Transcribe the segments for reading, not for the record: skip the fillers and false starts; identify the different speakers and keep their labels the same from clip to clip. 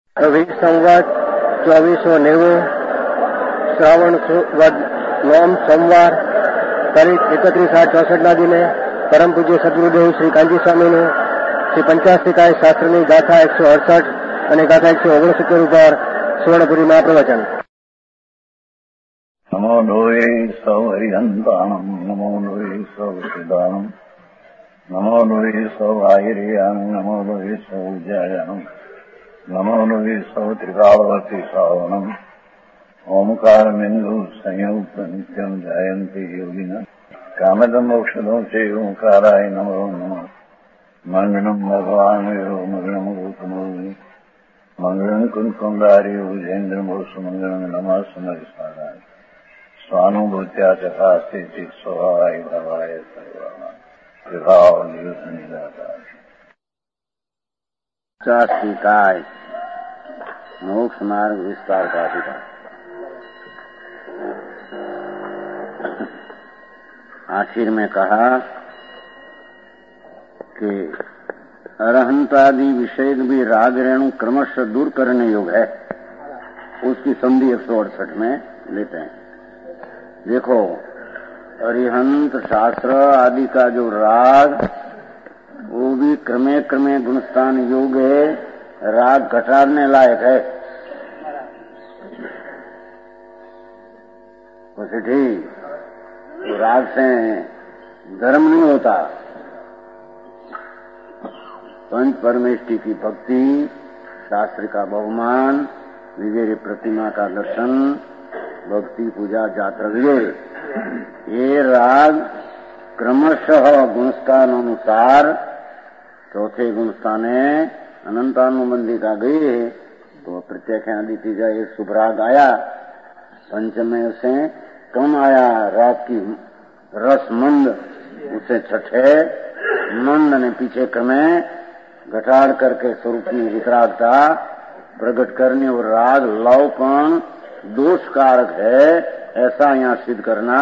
Speaker 1: कवि संवत 2490 श्रावण वद नोम सोमवार तारीख 31/8/64 दिने परम पूज्य सद्गुरुदेव श्री कांजी स्वामी श्री 50 शास्त्र गाथा 168 અને ગાથા 169 ઉપર સુવર્ણપુરી મહાપ્રવચન.
Speaker 2: નમો લોહે સૌ હરિહંતાણમ નમો લોહે સૌ સિદ્ધાણમ નમો લોહે સૌ આહિર્યાણમ નમો લોહે સૌ જયાણમ નમો લોહે સૌ ત્રિકાળવતી શ્રાવણમ ઓમકારમેન્દુ સંયુક્ત નિત્યમ જયંતિ યોગિના કામદમ મોક્ષદો છે ઓંકારાય નમો નમઃ. મંગળમ ભગવાન મંગળમ ગૌતમોની મંગળમ કુંકુંડારી ઉજેન્દ્રમો સુમંગળમ નમઃ સમરિસારાય સ્વાનુભૂત્યા તથા સ્થિતિ સ્વભાવાય ભવાય સર્વમાં વિભાવ નિયુત નિરાકાર.
Speaker 3: 50 काय मोक्ष मार्ग विस्तार का अधिकार. आखिर में कहा कि अरहंत आदि विषय भी राग रेणु क्रमशः दूर करने योग्य है. उसकी संधि 168 में लेते हैं. देखो, अरिहंत शास्त्र आदि का जो राग वो भी क्रमे क्रमे गुणस्थान योग है, राग घटाने लायक है. उसे ठीक तो राग से धर्म नहीं होता. पंच परमेष्टि की भक्ति, शास्त्र का बहुमान, विजय प्रतिमा का दर्शन, भक्ति पूजा जात्रा विजय, ये राग क्रमशः गुणस्थान अनुसार चौथे गुणस्थाने अनंतानुबंधी का गए तो प्रत्यक्ष आदित्य का एक शुभ राग आया. पंचमे से कम आया राग की रस मंद, उसे छठे मंद ने पीछे क्रमे घटाड़ करके स्वरूप की वितरागता प्रकट करने और राग लवपन दोषकारक है ऐसा यहाँ सिद्ध करना.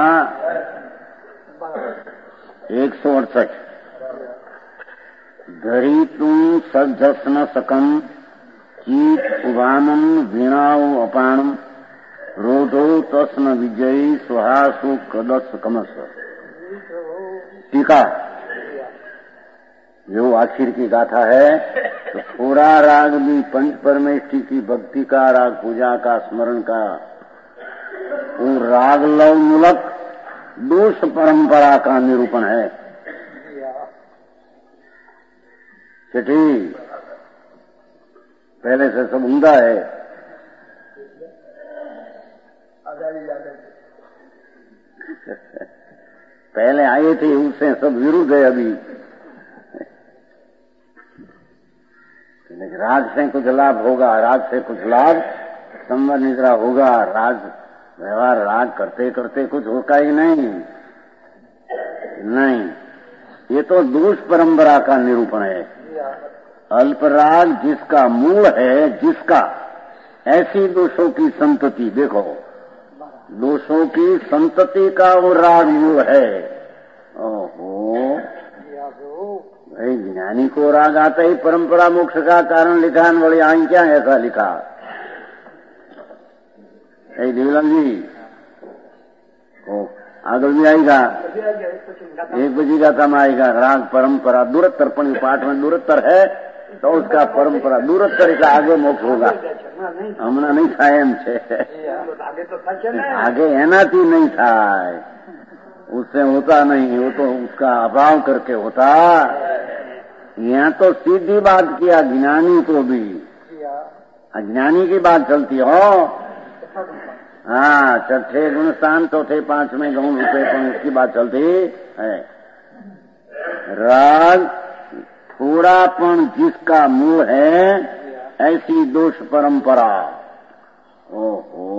Speaker 3: 168 धरी तुम सज्जसन सकम चीत उभामम वीणाओ अपाणम रोधो तस्न विजयी सुहासु कदस कमस. टीका जो आखिर की गाथा है तो थोड़ा राग भी पंच परमेष्टि की भक्ति का, राग पूजा का, स्मरण का, वो राग लव मूलक दोष परंपरा का निरूपण है. चिट्ठी पहले से सब उमदा है. पहले आए थे उससे सब विरुद्ध है अभी. राग से कुछ लाभ होगा, राग से कुछ लाभ संवर निद्रा होगा. राग व्यवहार राग करते करते कुछ होगा ही नहीं. ये तो दोष परंपरा का निरूपण है. अल्प राग जिसका मूल है, जिसका ऐसी दोषों की संतति, देखो दोषों की संतति का वो राग मूल है. ओहो भाई, ज्ञानी को राग आता ही परंपरा मोक्ष का कारण लिखा है. बड़ी आई क्या ऐसा लिखा देवलाल जी ओ आगे भी आएगा. 1 बजे का काम आएगा. राग परंपरा दूरत्तर, पण पाठ में दूरत्तर है तो उसका परंपरा दूरत्तर का आगे मोक्ष होगा. हमना नहीं था एम छे आगे एनाथी नहीं था, उससे होता नहीं. वो तो उसका अभाव करके होता. यहाँ तो सीधी बात किया ज्ञानी को भी. अज्ञानी की बात चलती हो. हाँ, छठे गुणस्थान चौथे पांचवें गौण रूपे पर उसकी बात चलती है. राग थोड़ापन जिसका मूल है ऐसी दोष परंपरा. ओहो,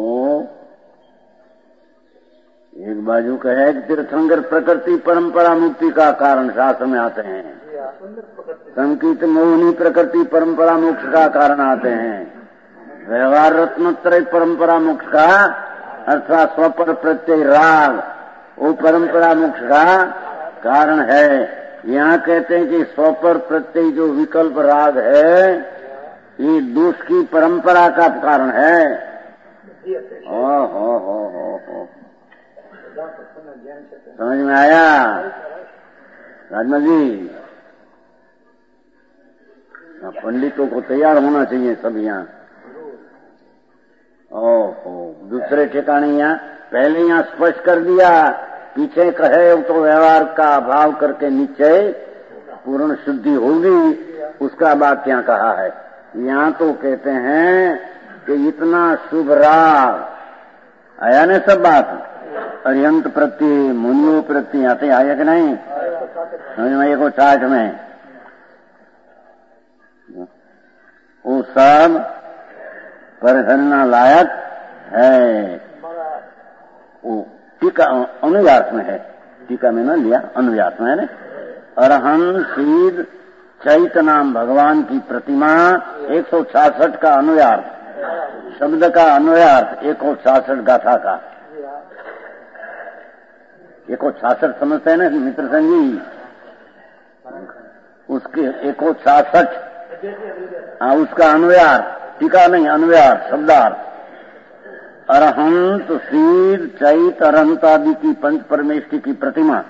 Speaker 3: एक बाजू कहे कि तीर्थंकर प्रकृति परंपरा मुक्ति का कारण शास्त्र में आते हैं. संकीर्त मोहिनी प्रकृति परंपरा मोक्ष का कारण आते हैं. व्यवहार रत्नोत्तरय परंपरा मोक्ष का अर्थात स्वपर प्रत्यय राग वो परंपरा मोक्ष का कारण है. यहाँ कहते हैं कि स्वपर प्रत्यय जो विकल्प राग है ये दोष की परंपरा का कारण है। हो समझ में आया राजमा जी? पंडितों को तैयार होना चाहिए सब यहाँ। ओहो, दूसरे ठिकाने यहाँ पहले यहाँ स्पष्ट कर दिया, पीछे कहे तो व्यवहार का अभाव करके निश्चय पूर्ण शुद्धि होगी, उसका बात यहाँ कहा है। यहाँ तो कहते हैं कि इतना शुभ राग आया न सब बात, अरिहंत प्रति मुनियों प्रति आते आया कि नहीं? समझ में 160 में वो सब परिहरना लायक है। वो टीका अनुव्यास में है, टीका में न लिया, अनुव्यास में है ना। अरहंत सीध चैत नाम भगवान की प्रतिमा 166 का अनुयार्थ, शब्द का अनुयार्थ 166 गाथा का। 166 समझते हैं ना मित्र संगी? उसके 166 उसका अनुयार्थ, टीका नहीं, अनुयार्थ शब्दार्थ। अरहंत सीध चैत अरहंत आदि की पंच परमेष्टि की प्रतिमा,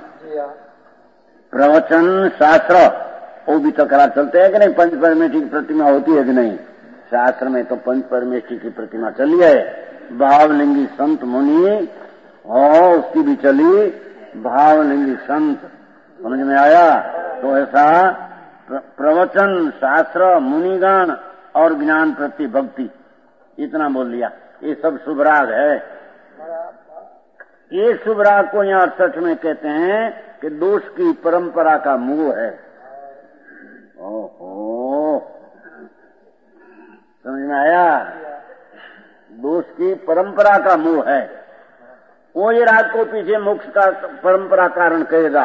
Speaker 3: प्रवचन शास्त्र वो भी तकरार चलते हैं कि नहीं? पंच परमेष्टि की प्रतिमा होती है कि नहीं? शास्त्र में तो पंच परमेष्टि की प्रतिमा चली है। भावलिंगी संत मुनि और उसकी भी चली भावलिंगी संत। समझ में आया? तो ऐसा प्रवचन शास्त्र मुनिगण और ज्ञान प्रति भक्ति, इतना बोल लिया। ये सब शुभ राग है। ये शुभ राग को यहाँ 68 में कहते हैं कि दोष की परंपरा का मोह है। ओहो, समझ में आया? दोष की परंपरा का मोह है। वो ये राग को पीछे मोक्ष का परंपरा कारण कहेगा।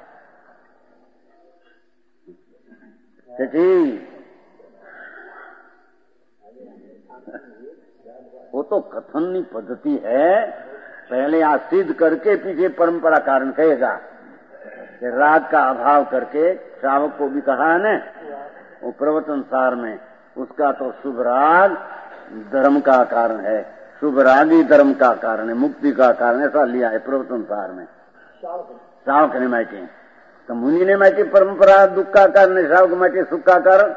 Speaker 3: वो तो कथननी पद्धति है, पहले आज सिद्ध करके पीछे परंपरा कारण कहेगा कि राग का अभाव करके श्रावक को भी कहा है न वो प्रवचन सार में, उसका तो शुभ राग धर्म का कारण है, शुभ राग ही धर्म का कारण है, मुक्ति का कारण, ऐसा लिया है प्रवचन सार में। श्रावक ने माइटी तो मुनि ने माइटी परंपरा दुख का कारण है, श्रावक माइटी सुख का कारण।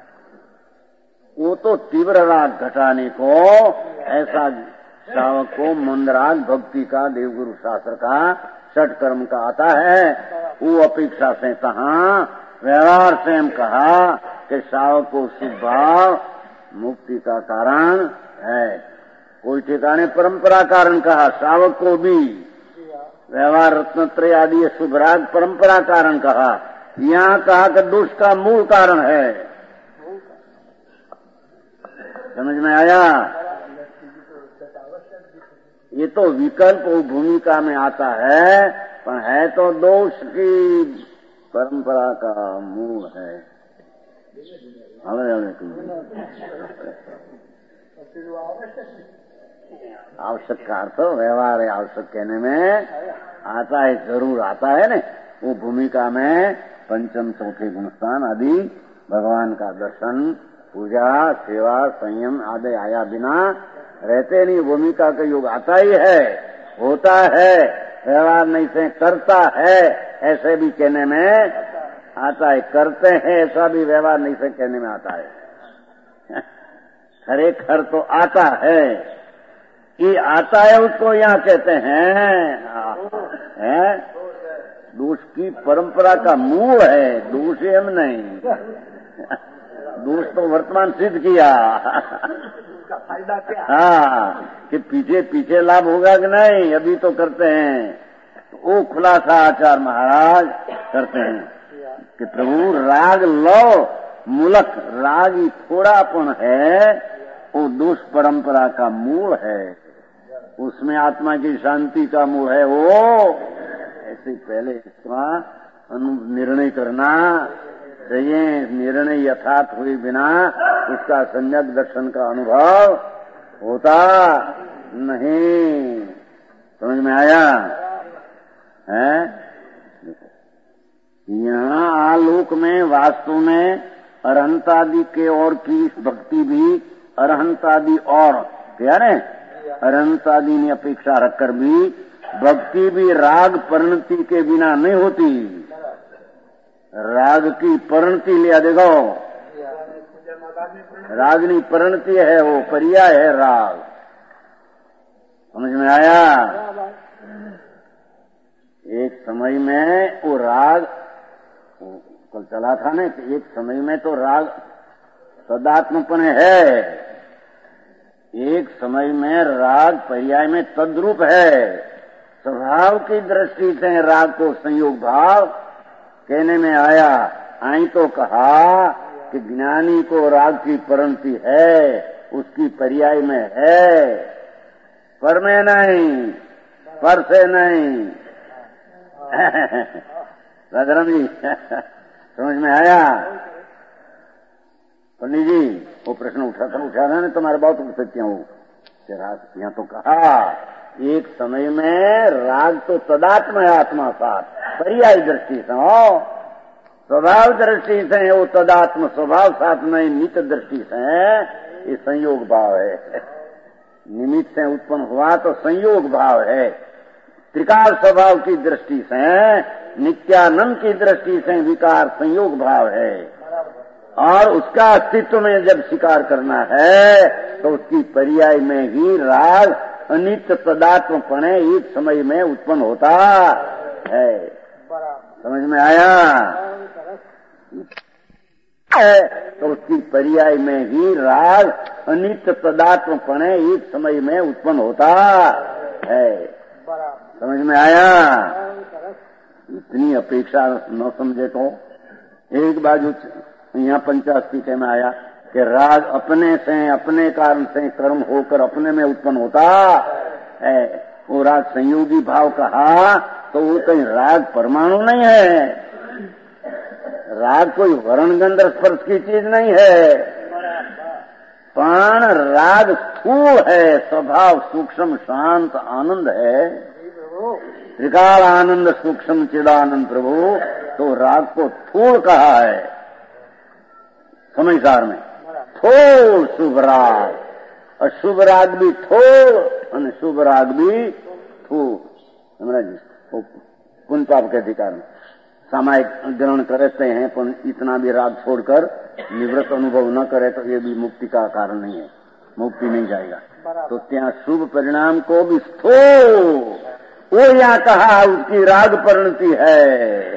Speaker 3: वो तो तीव्र राग घटाने को ऐसा श्रावक को मंदराग भक्ति का देवगुरु शास्त्र का षट कर्म का आता है। वो अपेक्षा से कहा, व्यवहार से हम कहा कि श्रावक को शुभ भाव मुक्ति का कारण है। कोई ठिकाने परंपरा कारण कहा, श्रावक को भी व्यवहार रत्नत्रय आदि शुभ राग परंपरा कारण कहा। यहाँ कहा कि दोष का मूल कारण है। समझ में आया? ये तो विकल्प भूमिका में आता है, पर है तो दोष की परंपरा का मूल है। आवश्यक का अर्थ व्यवहार है, आवश्यक कहने में आता है, जरूर आता है न। वो भूमिका में पंचम चौथे गुणस्थान आदि भगवान का दर्शन, पूजा, सेवा, संयम आदि आया बिना रहते नहीं। भूमिका का योग आता ही है, होता है, व्यवहार नहीं से करता है, ऐसे भी कहने में आता है। करते हैं ऐसा भी व्यवहार नहीं से कहने में आता है। खरेखर तो आता है, ये आता है उसको यहाँ कहते हैं दोष की परंपरा का मूल है। दोष हम नहीं, दोष तो वर्तमान सिद्ध किया। फायदा क्या? हाँ, कि पीछे पीछे लाभ होगा कि नहीं, अभी तो करते हैं। तो वो खुलासा आचार्य महाराज करते हैं कि प्रभु राग लो मूलक, राग ही थोड़ापन है, वो दोष परंपरा का मूल है, उसमें आत्मा की शांति का मूल है। वो ऐसे पहले इसका निर्णय करना चाहिए। निर्णय यथार्थ हुए बिना उसका सम्यक दर्शन का अनुभव होता नहीं। समझ में आया है? यहाँ आलोक में वास्तु में अरहंतादि के और की भक्ति भी अरहंतादि और क्या है, अरहंतादि ने अपेक्षा रखकर भी भक्ति भी राग परिणति के बिना नहीं होती। राग की परिणति लिया देखो, रागनी परिणति है, वो पर्याय है राग। समझ में आया? एक समय में वो राग, कल चला था ना कि एक समय में तो राग सदात्मपन है, एक समय में राग पर्याय में तद्रूप है। स्वभाव की दृष्टि से राग को संयोग भाव कहने में आया। आई तो कहा कि ज्ञानी को राग की परिणति है, उसकी पर्याय में है, पर में नहीं, पर से नहीं। राजाराम जी समझ में आया? पंडित जी वो प्रश्न उठा था ना, तुम्हारे बहुत उठ सकते हो। यहाँ तो कहा एक समय में राग तो तदात्म है, आत्मा साथ, पर्याय दृष्टि से हो, स्वभाव दृष्टि से वो तदात्म स्वभाव साथ में, नित्य दृष्टि से ये संयोग भाव है। निमित्त से उत्पन्न हुआ तो संयोग भाव है। त्रिकाल स्वभाव की दृष्टि से, नित्यानंद की दृष्टि से विकार संयोग भाव है, और उसका अस्तित्व में जब स्वीकार करना है तो उसकी पर्याय में ही राग अनित्य तदात्म पणे एक समय में उत्पन्न होता है। समझ में आया? तो उसकी पर्याय में ही राग अनित्य तदात्म पणे एक समय में उत्पन्न होता है। समझ में आया? इतनी अपेक्षा न समझे तो एक बाजू यहाँ पंचास्तिके में आया कि राग अपने से, अपने कारण से कर्म होकर अपने में उत्पन्न होता है। वो राग संयोगी भाव कहा तो वो कहीं राग परमाणु नहीं है, राग कोई वर्ण गंध स्पर्श की चीज नहीं है, पण राग स्थूल है, स्वभाव सूक्ष्म शांत आनंद है, त्रिकाल आनंद सूक्ष्म चिदानंद प्रभु। तो राग को थूल कहा है समझदार में, थोड़ शुभ राग, और शुभ राग भी थोड़ और शुभ राग भी थोड़। हमारा जी वो पुण्य पाप के अधिकार में सामायिक ग्रहण करते हैं, पर इतना भी राग छोड़कर निवृत्त अनुभव न करे तो ये भी मुक्ति का कारण नहीं है, मुक्ति नहीं जाएगा। तो ત્યાં शुभ परिणाम को भी स्थो वो यहाँ कहा उसकी राग परिणति है।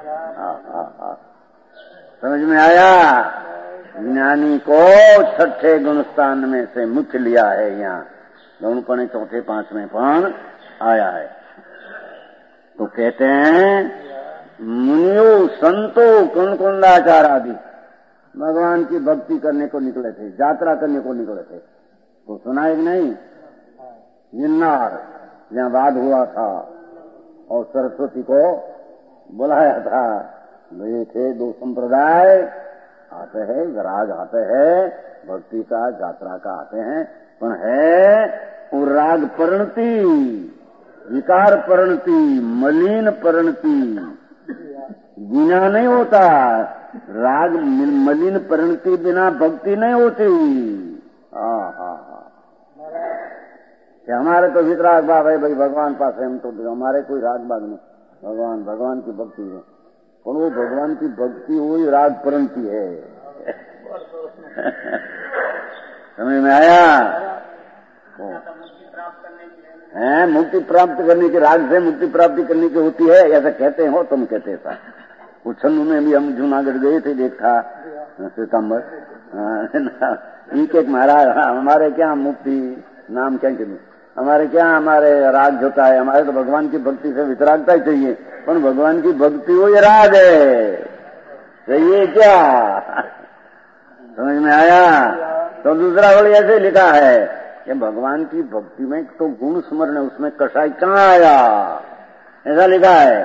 Speaker 3: समझ में आया? ज्ञानी को छठे गुणस्थान में से मुख्य लिया है, यहाँ गौणपणे चौथे पांचवें पण आया है। तो कहते हैं मुनियो संतो कुंकुंदाचार आदि भगवान की भक्ति करने को निकले थे, यात्रा करने को निकले थे। तो सुना है कि नहीं? गिरनार जहाँ वाद हुआ था और सरस्वती को बुलाया था, ये थे दो संप्रदाय आते हैं, राग आते हैं, भक्ति का यात्रा का आते हैं, पर है वो राग परिणति, विकार परिणति, मलिन परिणति, बिना नहीं होता। राग मलिन परिणति बिना भक्ति नहीं होती। हमारे तो वितराग भाव है भाई, भगवान पास है, हम तो हमारे कोई राग बाग नहीं, भगवान की भक्ति है, और वो भगवान की भक्ति हुई राग परिणति है। समझ में आया? है मुक्ति प्राप्त करने की, राग से मुक्ति प्राप्ति करने की होती है, ऐसा कहते हो तुम? कहते था उछन्नू में भी हम जूनागढ़ गए थे, देखा सितंबर एक महाराज, हमारे क्या मुक्ति नाम क्या कहते, हमारे क्या, हमारे राग होता है, हमारे तो भगवान की भक्ति से वितरागता ही चाहिए, पर भगवान की भक्ति वो ये राग है, चाहिए क्या? समझ में आया? तो दूसरा वाली ऐसे लिखा है कि भगवान की भक्ति में तो गुण स्मरण है, उसमें कषाय कहाँ आया, ऐसा लिखा है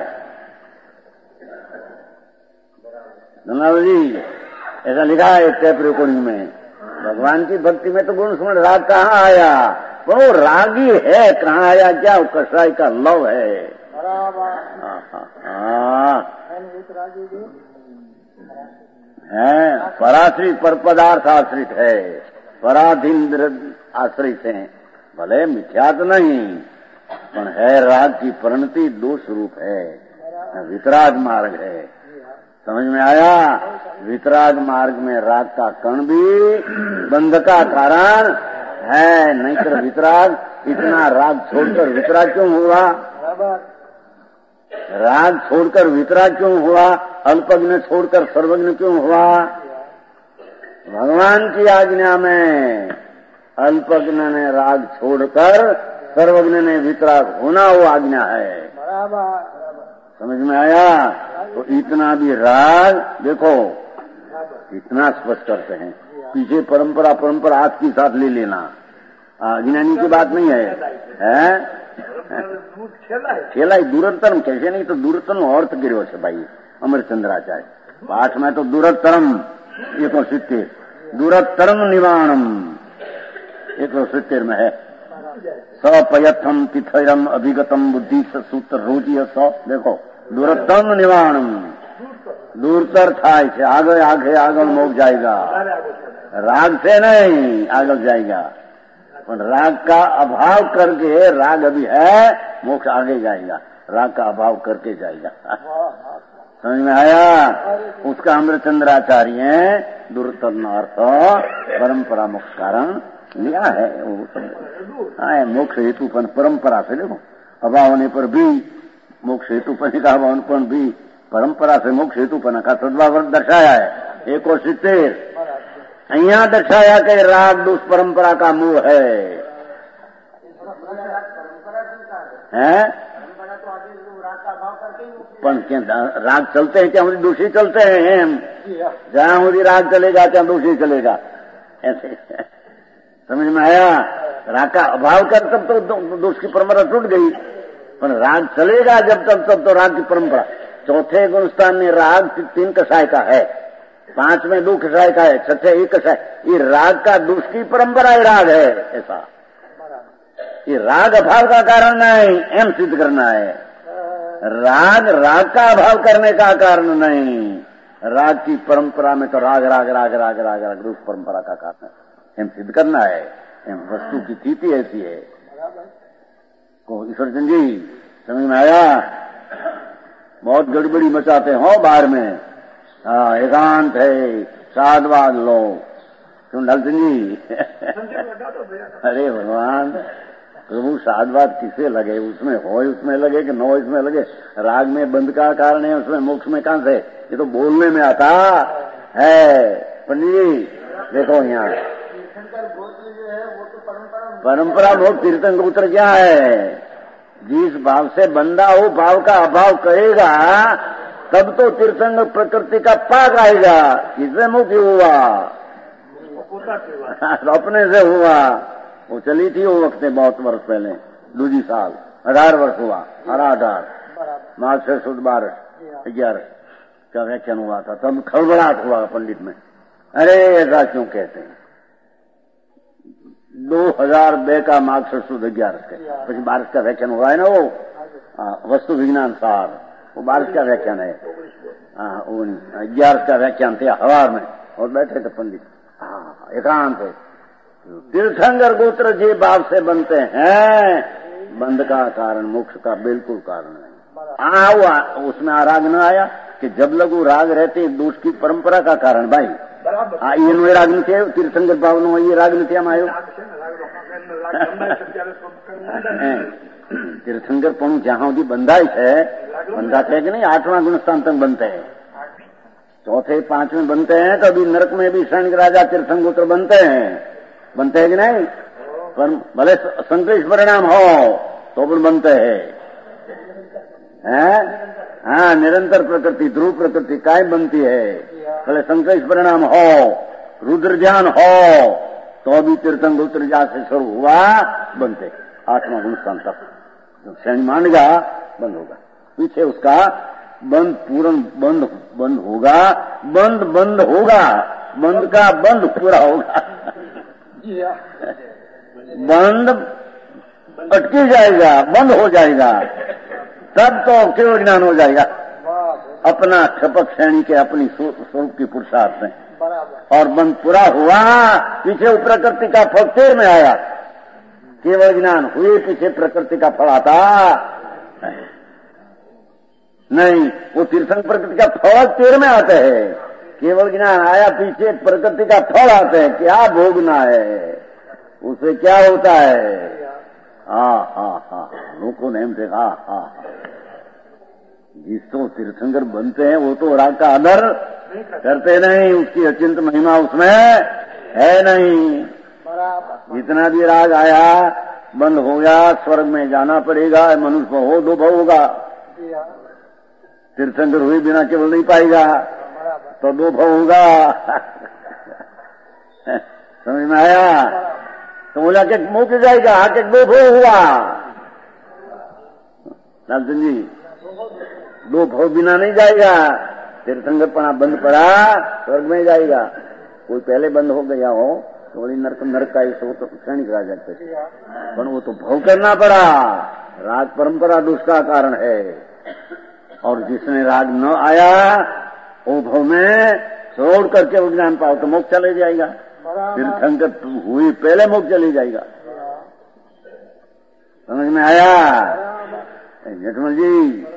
Speaker 3: जी, ऐसा लिखा है टेप रिकॉर्डिंग में। भगवान की भक्ति में तो गुण स्मरण राग कहाँ आया, पर वो रागी है, कहाँ आया क्या? वो कषाय का लव है। है, पराश्रित पर पदार्थ आश्रित है, पराधीन आश्रित है, भले मिथ्यात नहीं पण है राग की परिणति दोष रूप है, वितराग मार्ग है। समझ में आया? वितराग मार्ग में राग का कण भी बंध का कारण है, नहीं तो वितराग इतना राग छोड़कर वितराग क्यों हुआ? राग छोड़कर वितराग क्यों हुआ? अल्पज्ञ छोड़कर सर्वज्ञ क्यों हुआ? भगवान की आज्ञा में अल्पज्ञ ने राग छोड़कर सर्वज्ञ ने वितराग होना वो आज्ञा है। समझ में आया? तो इतना भी राग देखो इतना स्पष्ट करते हैं, पीछे परंपरा हाथ की साथ ले लेना अज्ञानी की बात नहीं है, खेला दूरतरम कैसे नहीं तो दूरतरम अर्थ गिरो है भाई अमरचंद्राचार्य पाठ में तो दूरतरम 170 दूरतरम निवारणम 170 में है। सपयथम तिथयम अभिगतम बुद्धि सूत्र रोजी देखो दूरतम निवारणम दूरतर થાય છે, આગળ મોક્ષ जाएगा, राग से नहीं आगे जाएगा, पर राग का अभाव करके राग अभी है मोक्ष आगे जाएगा, राग का अभाव करके जाएगा। समझ में आया? उसका अमृतचंद्राचार्य दूरतम अर्थ परंपरा मोक्ष कारण लिया है, वो मोक्ष हेतु पर परंपरा से देखो अभाव होने पर भी मोक्ष हेतु पर का अभाव पर भी परंपरा से मोक्ष हेतु पर का सद्भाव दर्शाया है। 170 અહીંયા દર્શાયા કે રાગ દુષ परंपरा का मूल है, પણ राग चलते हैं क्या मुझे दूषी चलते हैं, जहां मुझे राग चलेगा क्या दूषी चलेगा, ऐसे समझ में आया? राग का अभाव कर तब तो दोष की परंपरा टूट गई, पर राग चलेगा जब तक तब तो राग की परंपरा। चौथे गुणस्थान में राग 3 कषाय का है, 5 में 2 कषाय का है, 6 1 कषाय, ये राग का दोष की परंपरा ही राग है, ऐसा ये राग अभाव का कारण नहीं एम सिद्ध करना है, राग का अभाव करने का कारण नहीं, राग की परंपरा में तो राग दोष परंपरा का कारण एम सिद्ध करना है, एम वस्तु की स्थिति ऐसी है। को ईश्वरचंद जी समझ में आया? बहुत गड़बड़ी मचाते हो बाहर में, एकांत है साधवाद लो, सुन ढलचंद जी अरे भगवान प्रभु साधवाद किसे लगे, उसमें हो उसमें लगे कि न हो इसमें लगे, राग में बंद का कारण है, उसमें मोक्ष में कहां से, ये तो बोलने में आता है। पंडित जी देखो यहाँ परंपरा बहुत तीर्थंकर गोत्र क्या है, जिस भाव से बंदा हो भाव का अभाव करेगा तब तो तीर्थंकर प्रकृति का पाक आएगा, इससे मुक्ति हुआ, अपने से हुआ। वो चली थी वो वक्त बहुत वर्ष पहले, 2 साल 18 वर्ष हुआ, 18 मार्च से 11 का व्याख्यान हुआ था, तब खड़बड़ाहट हुआ पंडित में, अरे ऐसा क्यों कहते हैं। 2002 का मार्च से 11 के પછી 12 का व्याख्यान हुआ है ना, वो वस्तु विज्ञान सार, वो 12 का व्याख्यान है, 11 का व्याख्यान थे हवार में, और बैठे थे पंडित, एकांत है। तीर्थंकर गोत्र जे भाव से बनते हैं, बंध का कारण मोक्ष का बिल्कुल कारण नहीं। उसमें राग न आया कि जब लगू राग रहते दोष की परंपरा का कारण भाई ये राग नहीं तीर्थंकर भाव नो ये राग नहीं आम आयो तीर्थंकर पण जहां સુધી બંધાય છે બંધાते कि नहीं 8वां गुणस्थान तक बनते हैं, 4थे 5वें बनते हैं, तो अभी नरक में भी सैनिक राजा तीर्थंकर बनते हैं कि नहीं, पर भले संक्लिष्ट परिणाम हो तो भी बनते हैं। हाँ, निरंतर प्रकृति ध्रुव प्रकृति कायम बनती है, भले संक्लिष्ट परिणाम हो, रुद्र ज्ञान हो तो भी तीर्थंकर जा से शुरू हुआ बनते 8वां गुणस्थान तक श्रेणी मानेगा बंद होगा, पीछे उसका बंद पूर्ण बंद होगा, बंद होगा, बंद का बंद पूरा होगा, बंद अटकी जाएगा, बंद हो जाएगा, तब तो केवल ज्ञान हो जाएगा। अपना क्षपक श्रेणी के अपनी स्वरूप की पुरुषार्थ है और बंद पूरा हुआ। पीछे वो प्रकृति का फल तेर में आया, केवल ज्ञान हुए पीछे प्रकृति का फल आता नहीं। वो तीर्थंकर प्रकृति का फल तेर में आते हैं, केवल ज्ञान आया पीछे प्रकृति का फल आते हैं। क्या भोगना है, उसे क्या होता है? लोगों ने देखा जिसको तीर्थंकर बनते हैं वो तो राग का आदर करते नहीं, उसकी अचिंत महिमा उसमें है नहीं। जितना भी राग आया बंद हो गया, स्वर्ग में जाना पड़ेगा, मनुष्य हो दो भाव होगा। तीर्थंकर हुए बिना केवल नहीं पाएगा तो दो भाव होगा। समझ में आया? तो बोला कि मुक्त जाएगा, आके दो भाव हुआ। लालचंद जी, दो भाव बिना नहीं जाएगा। तीर्थंकर पना बंद पड़ा स्वर्ग में जाएगा। कोई पहले बंद हो गया हो तो बड़ी नरक का इस तो क्षणिक रह जाते, पर वो तो भाव करना पड़ा। राग परंपरा दुष्का कारण है, और जिसने राग न आया वो भाव में छोड़ करके वो ज्ञान पाओ तो मोक्ष चले जाएगा। तीर्थंकर हुई पहले मोक्ष चले जाएगा। समझ में आया जेठमल जी?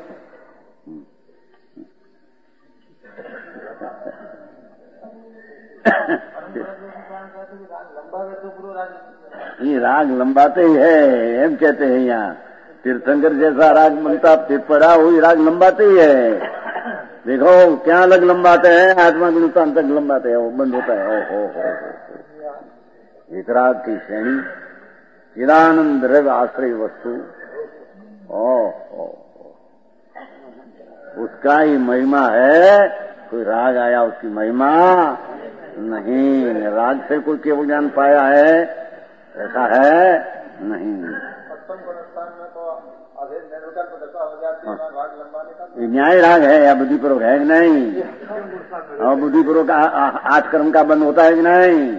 Speaker 3: ये राग लंबाते ही है, एम कहते हैं यहाँ। तीर्थंकर जैसा राग बनता फिर पड़ा हुई राग लंबाते ही है। देखो क्या अलग लंबाते हैं, आत्मा गुणतान तक लंबाते हैं, वो बंद होता है। इस राग की श्रेणी चिदानंद रव आश्रय वस्तु, उसका ही महिमा है। कोई राग आया उसकी महिमा नहीं। राग से कोई केवल ज्ञान पाया है ऐसा है नहीं। न्याय राग है या बुद्धिपूर्वक है कि नहीं? और बुद्धिपूर्वक 8 कर्म का बंद होता है कि नहीं?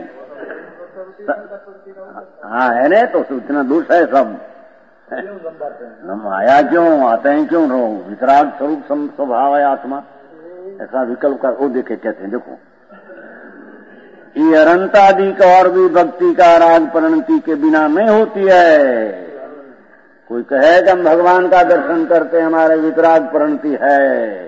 Speaker 3: हाँ है ना, तो इतना दोष है सब। हम आया क्यों, आते हैं क्यों? रो वितराग स्वरूप स्वभाव है आत्मा, ऐसा विकल्प का वो देखे कहते हैं। देखो ये अनंतादि का और भी भक्ति का राग परिणति के बिना नहीं होती है। कोई कहे कि हम भगवान का दर्शन करते हैं हमारे वितराग परिणति है,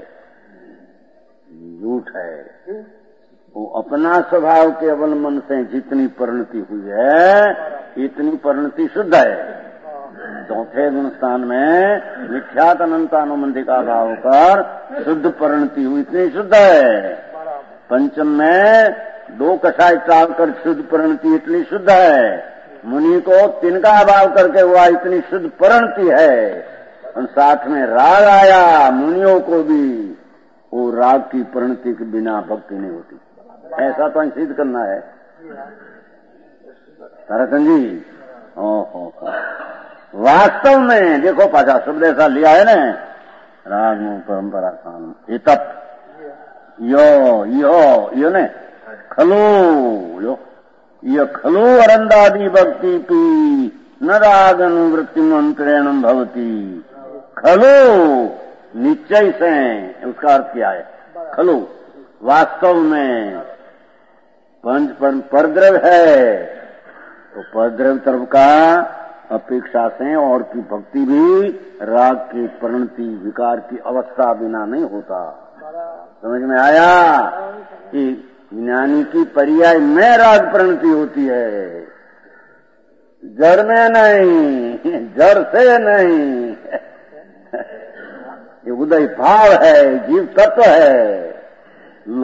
Speaker 3: झूठ है। वो अपना स्वभाव के अवलंबन से जितनी परिणति हुई है इतनी परिणति शुद्ध है। चौथे गुण स्थान में मिथ्यात अनंतानुबंधी का भाव कर शुद्ध परिणति हुई, इतनी शुद्ध है। पंचम में 2 कषाय टाल कर शुद्ध परिणति इतनी शुद्ध है। मुनि को 3 का अभाव करके हुआ इतनी शुद्ध परिणति है। और साथ में राग आया, मुनियों को भी वो राग की परिणति के बिना भक्ति नहीं होती। ऐसा तो सिद्ध करना है ताराचंद जी। वास्तव में देखो पाछा शब्द ऐसा लिया है ना, राग परंपरा काम तप यो ने खलु यो खलु अरंदादि भक्ति पी न राग अनुवृत्ति मंत्रेण भवती। खलु निश्चय से, उसका अर्थ क्या है? खलु वास्तव में पंच परद्रव है, तो परद्रव तरफ का अपेक्षा से और की भक्ति भी राग की परिणति विकार की अवस्था बिना नहीं होता। समझ में आया कि ज्ञानी की पर्याय में राग परिणति होती है, जड़ में नहीं, जड़ से नहीं। ये उदय भाव है, जीव तत्व है। लो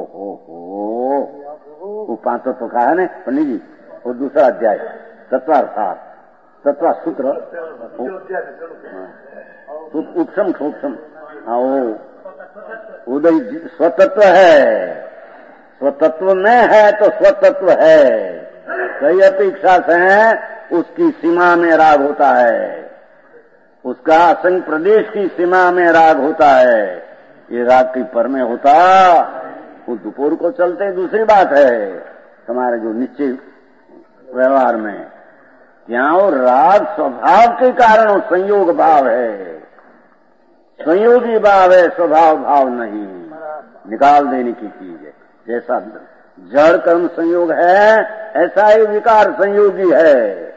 Speaker 3: वो 5 तत्व का है ना पंडित जी, और दूसरा अध्याय तत्वार्थात, तत्वा सूत्र उपशम क्षोक्षम। वो उदय स्वतत्व है, स्वतत्व में है तो स्वतत्व है। कई अपेक्षा से उसकी सीमा में राग होता है, उसका असंग प्रदेश की सीमा में राग होता है। ये राग की पर में होता वो दुपोर को चलते दूसरी बात है। हमारे जो निश्चय व्यवहार में यहाँ वो राग स्वभाव के कारण वो संयोग भाव है। संयोगी भाव है, स्वभाव भाव नहीं, निकाल देने की चीज है। जैसा जड़ कर्म संयोग है ऐसा ही विकार संयोगी है।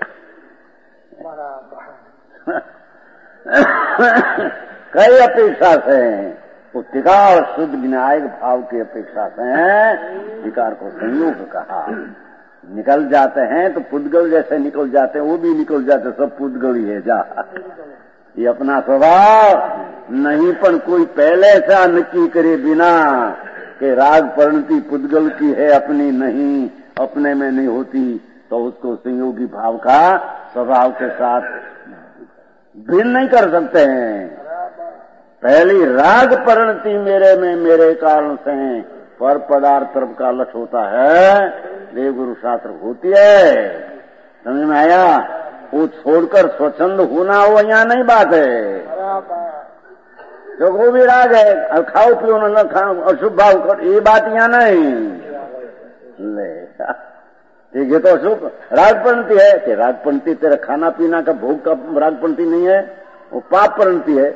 Speaker 3: कई अपेक्षा से पुस्तिका और शुद्ध विनायक भाव की अपेक्षा से विकार को संयोग कहा। निकल जाते हैं तो पुद्गल जैसे निकल जाते हैं, वो भी निकल जाते, सब पुद्गल ही है जा। ये अपना स्वभाव नहीं, पर कोई पहले से नक्की करे बिना कि राग परिणति पुद्गल की है, अपनी नहीं, अपने में नहीं होती, तो उसको संयोगी भाव का स्वभाव के साथ भिन्न नहीं कर सकते हैं। पहली राग परिणति मेरे में मेरे कारण से पर पदार्थ तरफ का लक्ष्य होता है, देव गुरु शास्त्र होती है। समझ में आया? वो छोड़कर स्वच्छंद होना वो यहाँ नहीं बात है। तो वो भी राग है, अब खाओ पियो न खाओ अशुभ भाव कर, ये बात यहाँ नहीं। ले ठीक है, तो अशुभ राग पंक्ति है कि राग पंक्ति तेरा खाना पीना का भोग का राग पंक्ति नहीं है, वो पाप पंक्ति है।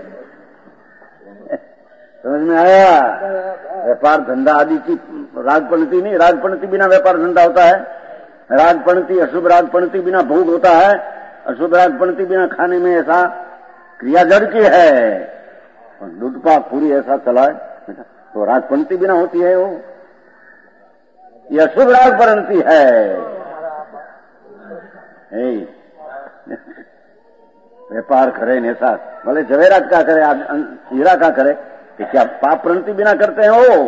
Speaker 3: समझ में आया? व्यापार धंधा आदि की राग पंक्ति नहीं, राग पंक्ति बिना व्यापार धंधा होता है। राग पंक्ति अशुभ राग पंक्ति बिना भोग होता है, अशुभ राग पंक्ति बिना खाने में ऐसा क्रिया जड़ की है। दूध पाक पूरी ऐसा चला है तो राग पंक्ति बिना होती है, वो यह अशुभ राग पंक्ति है। व्यापार करे ऐसा भले जवेरात का करे, हीरा का करे, कि क्या पाप प्रणति बिना करते हैं? वो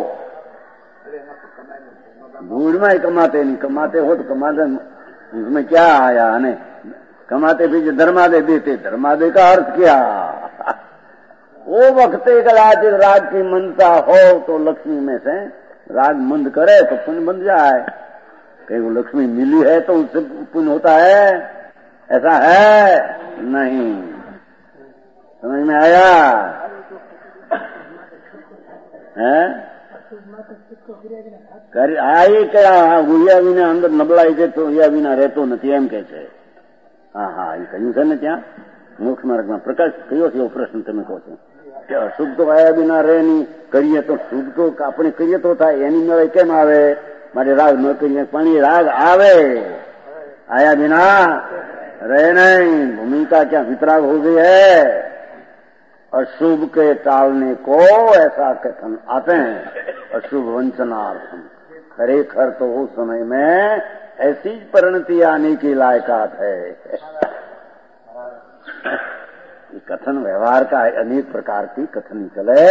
Speaker 3: भूल में ही कमाते नहीं, कमाते हो तो कमाते, इसमें क्या आया ने? कमाते भी जो धर्मादे देते, धर्मादे का अर्थ क्या? वो वक्त एक राग की मनता हो तो लक्ष्मी में से राग मंद करे तो पुण्य बन जाए। कहीं वो लक्ष्मी मिली है तो उससे पुण्य होता है, ऐसा है नहीं। समझ में आया? है कर आई क्या गुड़िया विना अंदर नबळाई છે તો યા વિના રહેતો નથી એમ કે છે। હા એ કહ્યું છે ને ત્યાં મોક્ષ માર્ગમાં પ્રકાશ કયો છે એવો પ્રશ્ન તમે કહો છો કે અશુદ્ધ તો આયા વિના રહે નહીં, કરીએ તો શુદ્ધ તો આપણે કરીએ તો થાય, એની મેળે કેમ આવે? મારે રાગ ન કરીએ પણ એ રાગ આવે, आया बिना रहे नहीं। भूमिका क्या वितराग हो गई है। अशुभ के टालने को ऐसा कथन आते हैं, अशुभ वंचनार्थम। खरेखर तो उस समय में ऐसी परिणति आने की लायकात है। ये कथन व्यवहार का है, अनेक प्रकार की कथन चले,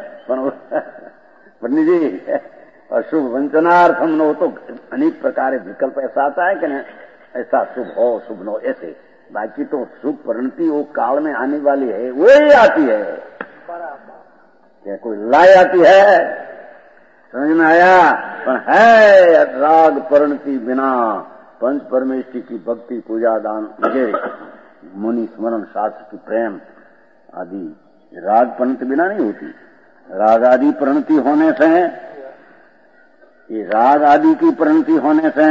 Speaker 3: पंडित जी अशुभ वंचनार्थम नो तो अनेक प्रकार विकल्प ऐसा आता है कि नहीं, ऐसा शुभ हो शुभ नो ऐसे। बाकी तो शुभ परिणति वो काल में आने वाली है, वो ही आती है, क्या कोई लाई आती है? समझ में आया? पर है राग परिणति बिना पंच परमेष्टि की भक्ति पूजा दान वगैरह मुनि स्मरण शास्त्र की प्रेम आदि राग परिणति बिना नहीं होती। राग आदि परिणति होने से, ये राग आदि की परिणति होने से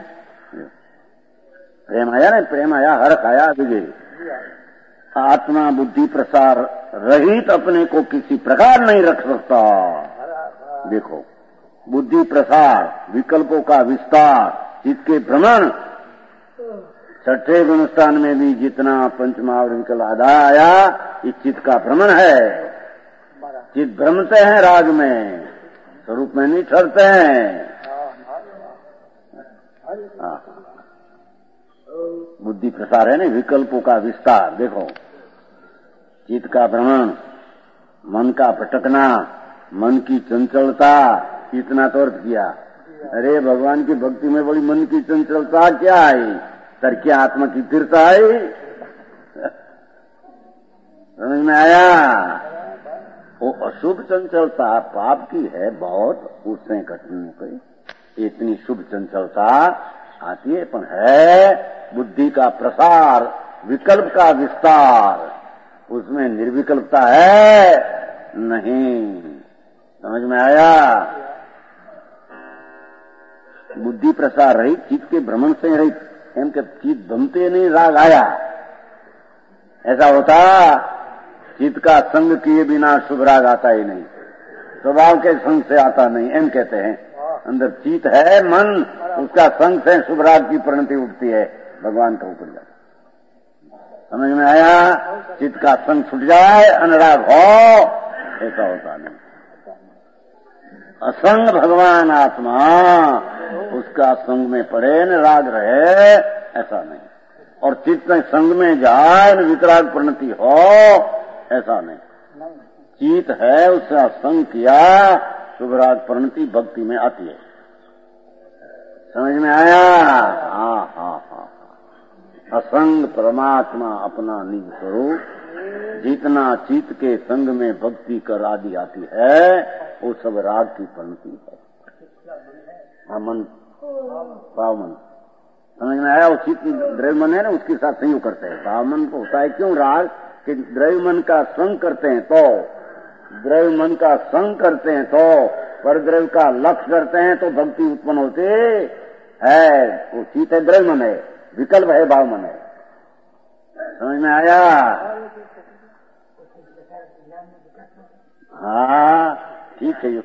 Speaker 3: प्रेम आया ना, प्रेम आया, हर्ष आया, विजय। आत्मा बुद्धि प्रसार रहित अपने को किसी प्रकार नहीं रख सकता। देखो, बुद्धि प्रसार, विकल्पों का विस्तार, चित्त के भ्रमण, छठे गुणस्थान में भी जितना पंचमहावर विकल्प आधा आया, इस चित्त का भ्रमण है। चित्त भ्रमते हैं राग में, स्वरूप में नहीं ठहरते हैं। बुद्धि प्रसार है ना, विकल्पों का विस्तार। देखो, चित्त का भ्रमण, मन का भटकना, मन की चंचलता, इतना तो अर्थ किया। अरे भगवान की भक्ति में बड़ी मन की चंचलता क्या आई? तरक्या आत्मा की तीर्था आई। समझ में आया? वो अशुभ चंचलता पाप की है बहुत, उससे घटने को इतनी शुभ चंचलता आती है, पर है बुद्धि का प्रसार, विकल्प का विस्तार, उसमें निर्विकल्पता है नहीं। समझ में आया? बुद्धि प्रसार रही, चित्त के भ्रमण से रही, एम के चित्त भ्रमते नहीं राग आया, ऐसा होता चित्त का संग किए बिना शुभ राग आता ही नहीं, स्वभाव के संग से आता नहीं, एम कहते हैं। अंदर चित्त है मन, उसका संग से शुभ राग की परिणति उठती है, भगवान का ऊपर जाता। समझ में आया? चित्त का संग छूट जाए, अनुराग हो, ऐसा होता नहीं। असंग भगवान आत्मा, उसका संग में पड़े न राग रहे, ऐसा नहीं। और चित्त संग में जाए न वितराग परिणति हो, ऐसा नहीं। चित्त है, उसका संग किया, शुभ राग परिणति भक्ति में आती है। समझ में आया? हाँ हाँ हाँ। असंग परमात्मा अपना निज स्वरूप, जितना चित्त के संग में भक्ति कर आदि आती है, वो सब राग की परिणति है। मन भाव मन, समझ में आया? वो चित्त द्रव्य मन है ना, उसके साथ संयोग करते हैं। भाव मन को होता है क्यों राग, कि द्रव्य मन का संग करते हैं तो, द्रव्य मन का संग करते हैं तो, पर द्रव्य का लक्ष्य करते हैं तो भक्ति उत्पन्न होती है। वो चित्त है, द्रव्य मन है, विकल्प है, भाव मन है। समझ में आया? हाँ ठीक है।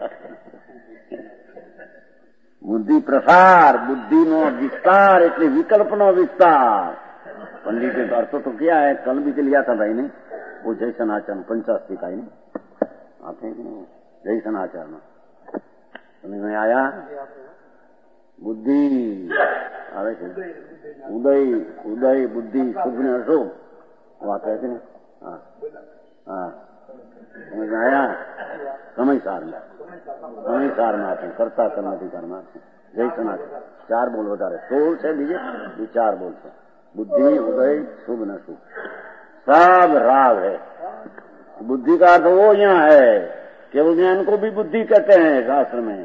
Speaker 3: बुद्धि प्रसार, बुद्धि नो विस्तार, એટલે વિકલ્પનો વિસ્તાર। पंडित ने अर्थ तो किया है, कल भी लिया था भाई ने, वो जैसन आचरण 50 का ही नहीं आते हैं, जैसन आचरण। समझ में आया? बुद्धि अरे उदय उदय बुद्धि शुभ ने अशुभ, वो आता है कि नहीं? हाँ हाँ, समझ में आया? समय सार में आते हैं, कर्ता कर्मति कर्म जैसन आचरण। 4 बोल बता रहे, 16 से लीजिए, 4 बोलते हैं। बुद्धि उदय शुभ न शुभ, सब राग है। बुद्धि का अर्थ वो यहाँ है, केवल ज्ञान को भी बुद्धि कहते हैं शास्त्र में।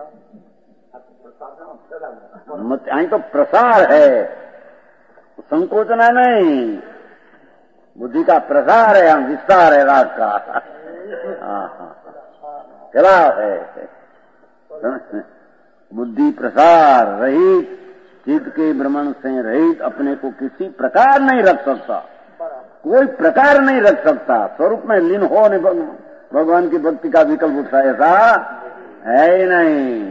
Speaker 3: यहीं तो प्रसार है, संकोचना नहीं, बुद्धि का प्रसार है, हम विस्तार है राग का। फैलाव है। बुद्धि प्रसार रहित, चित्त के भ्रमण से रहित अपने को किसी प्रकार नहीं रख सकता, कोई प्रकार नहीं रख सकता। स्वरूप में लीन हो नहीं, भगवान की भक्ति का विकल्प उठता ऐसा है ही नहीं।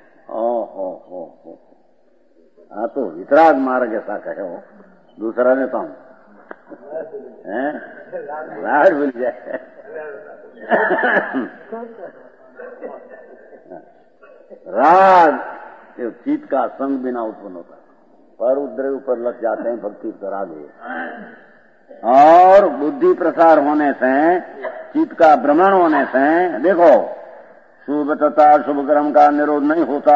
Speaker 3: हो हाँ तो वितराग मार्ग ऐसा कहे हो, दूसरा ने तो हम राग भूल जाए। राग चित्त का संग बिना उत्पन्न होता है, पर उद्रव ऊपर लग जाते हैं भक्ति पर आगे। और बुद्धि प्रसार होने से, चित्त का भ्रमण होने से, देखो शुभ तथा शुभ कर्म का निरोध नहीं होता।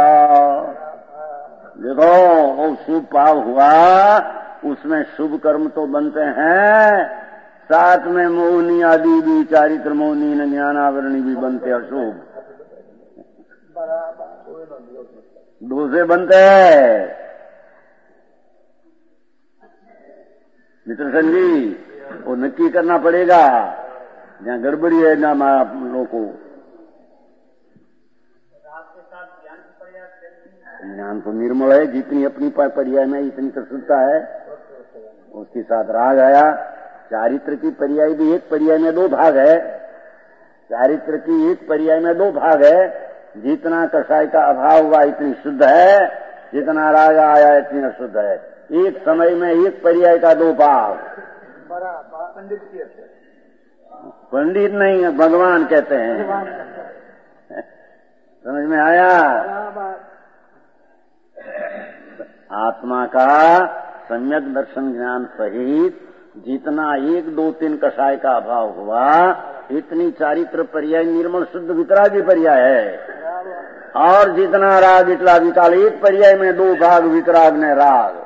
Speaker 3: देखो वो शुभ पाप हुआ, उसमें शुभ कर्म तो बनते हैं, साथ में मौनी आदि भी, चारित्र मौनी न ज्ञानावरणी भी बनते अशुभ, दूसरे बनते हैं। मित्र संजी, वो नक्की करना पड़ेगा, जहाँ गड़बड़ी है ना आप लोगों को। ज्ञान तो निर्मल है, जितनी अपनी पर्याय में इतनी तो शुद्धता है, उसके साथ राग आया। चारित्र की पर्याय भी एक पर्याय में 2 भाग है, चारित्र की एक पर्याय में 2 भाग है। जितना कषाय का अभाव हुआ इतनी शुद्ध है, जितना राग आया इतनी अशुद्ध है। एक समय में एक पर्याय का 2 भाग। पंडित नहीं, भगवान कहते हैं। समझ में आया? आत्मा का सम्यक दर्शन ज्ञान सहित जितना 1, 2, 3 कषाय का अभाव हुआ, इतनी चारित्र पर्याय निर्मल शुद्ध वितरागी पर्याय है। और जितना राग इतला विकाल, एक पर्याय में 2 भाग वितराग ने राग।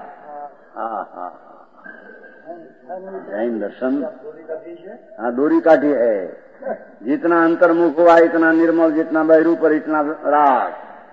Speaker 3: जैन दर्शन हाँ डोरी काठी है। जितना अंतर्मुख हुआ इतना निर्मल, जितना बहिरू पर इतना राग।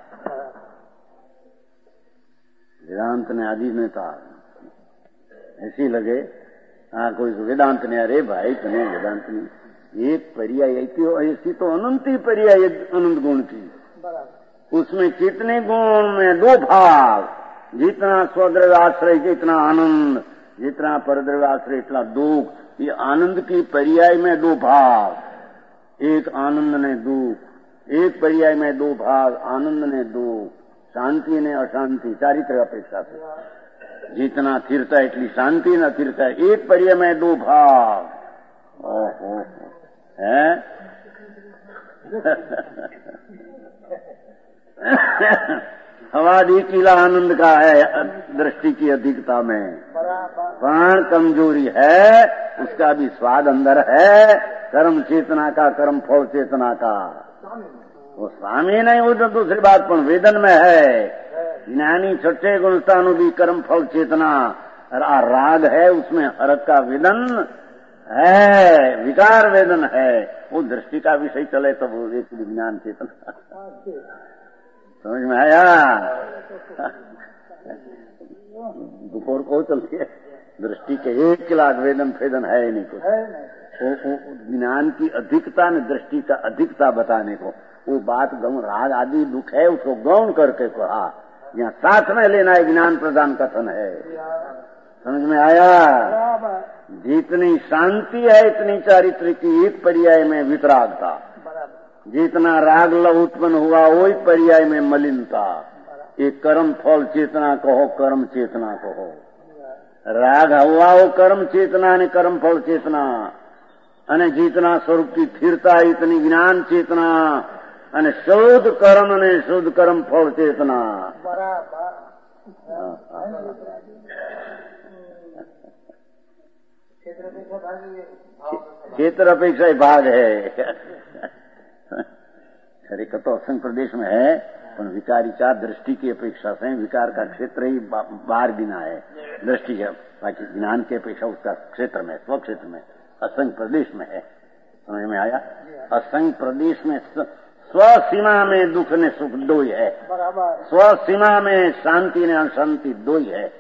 Speaker 3: वेदांत ने आदि में था, ऐसी लगे हाँ कोई वेदांत ने, अरे भाई तुम्हें वेदांत ने एक पर्याय ऐसी तो अनंत ही पर्याय अनंत गुण की, उसमें कितने गुण में 2 भाग, जितना स्वद्रव्य आश्रय इतना आनंद, जितना परद्रव्य आश्रय इतना दुख, ये आनंद की पर्याय में दो भाग, एक आनंद ने दुख, एक पर्याय में दो भाग, आनंद ने दुख, शांति ने अशांति, चारित्र अपेक्षा से जितना थिरता इतनी शांति न थिरता, एक पर्याय में दो भाग। ओहो है हवादी किला आनंद का है दृष्टि की अधिकता में, प्राण कमजोरी है, उसका भी स्वाद अंदर है, कर्म चेतना का, कर्म फल चेतना का। वो स्वामी नहीं हो तो दूसरी बात, पर वेदन में है। ज्ञानी छठे गुणस्थानु भी कर्म फल चेतना राग है, उसमें हरक का वेदन है, विकार वेदन है। वो दृष्टि का विषय चले तो वो एक विज्ञान चेतना समझ में आया। दोपहर को चलती है दृष्टि के 1 लाख वेदन फेदन है ही नहीं कुछ। ज्ञान की अधिकता ने दृष्टि का अधिकता बताने को वो बात गौण राग आदि दुख है, उसको गौण करके कहा, यहाँ साथ में लेना है, ज्ञान प्रदान कथन है। समझ में आया। जितनी शांति है इतनी चारित्र की एक पर्याय में वितरागता, जितना राग लव उत्पन्न हुआ वही पर्याय में मलिनता। एक कर्म फल चेतना कहो, कर्म चेतना कहो, राग हुआ वो कर्म चेतना ने कर्म फल चेतना, अने जितना स्वरूप की स्थिरता इतनी ज्ञान चेतना, अने शुद्ध कर्म ने शुद्ध कर्म फल चेतना। क्षेत्र अपेक्षा भाग है। खरेखर तो असंग प्रदेश में है, पर विकारी चार दृष्टि की अपेक्षा से विकार का क्षेत्र ही बाहर गिना है दृष्टि है, बाकी ज्ञान की अपेक्षा उसका क्षेत्र में, स्व क्षेत्र में, असंग प्रदेश में है। समझ में आया। असंग प्रदेश में स्वसीमा में दुख ने सुख दो ही है, स्वसीमा में शांति ने अशांति दो ही है।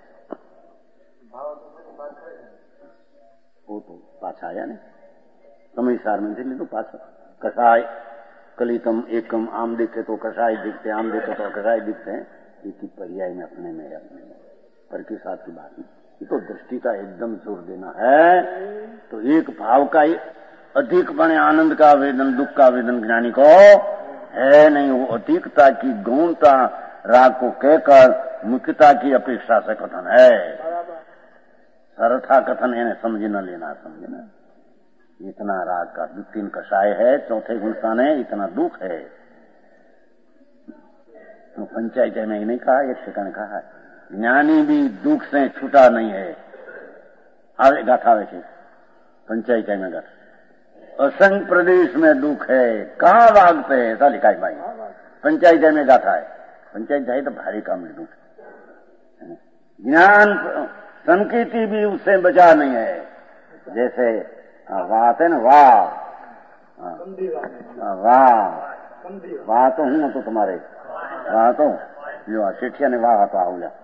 Speaker 3: वो तो पाछा आया ने समय सार में ले तो पाछा कसाय कलितम एकम, आम देखे तो कसाय दिखते, आम देखे तो कसाय दिखते हैं। एक ही पर्याय में अपने में पर के साथ की बात नहीं। ये तो दृष्टि का एकदम जोर देना है। तो एक भाव का ही अधिक बने आनंद का वेदन, दुख का वेदन ज्ञानी को है नहीं। वो अधिकता की गौणता राग को कहकर मुख्यता की अपेक्षा से कथन है। सरथा कथन है, समझे न लेना, समझे ना। इतना राग का 3 कषाय है, चौथे गुणस्थान है, इतना दुख है। तो पंचायत में नहीं कहा, एक ठिकाने कहा है ज्ञानी भी दुख से छूटा नहीं है। आवे गाथा वैसे पंचायत में गाथा, असंग प्रदेश में दुख है, कहाँ भागते है, ऐसा लिखा है भाई। पंचायत में गाथा है, पंचायत जाए तो भारी काम में दुख। ज्ञान संकेती भी उससे बचा नहीं है। जैसे वाह है ना, वाह वाह तो हूं तो तुम्हारे वाह तो जो शिष्य ने वाह तो हो गया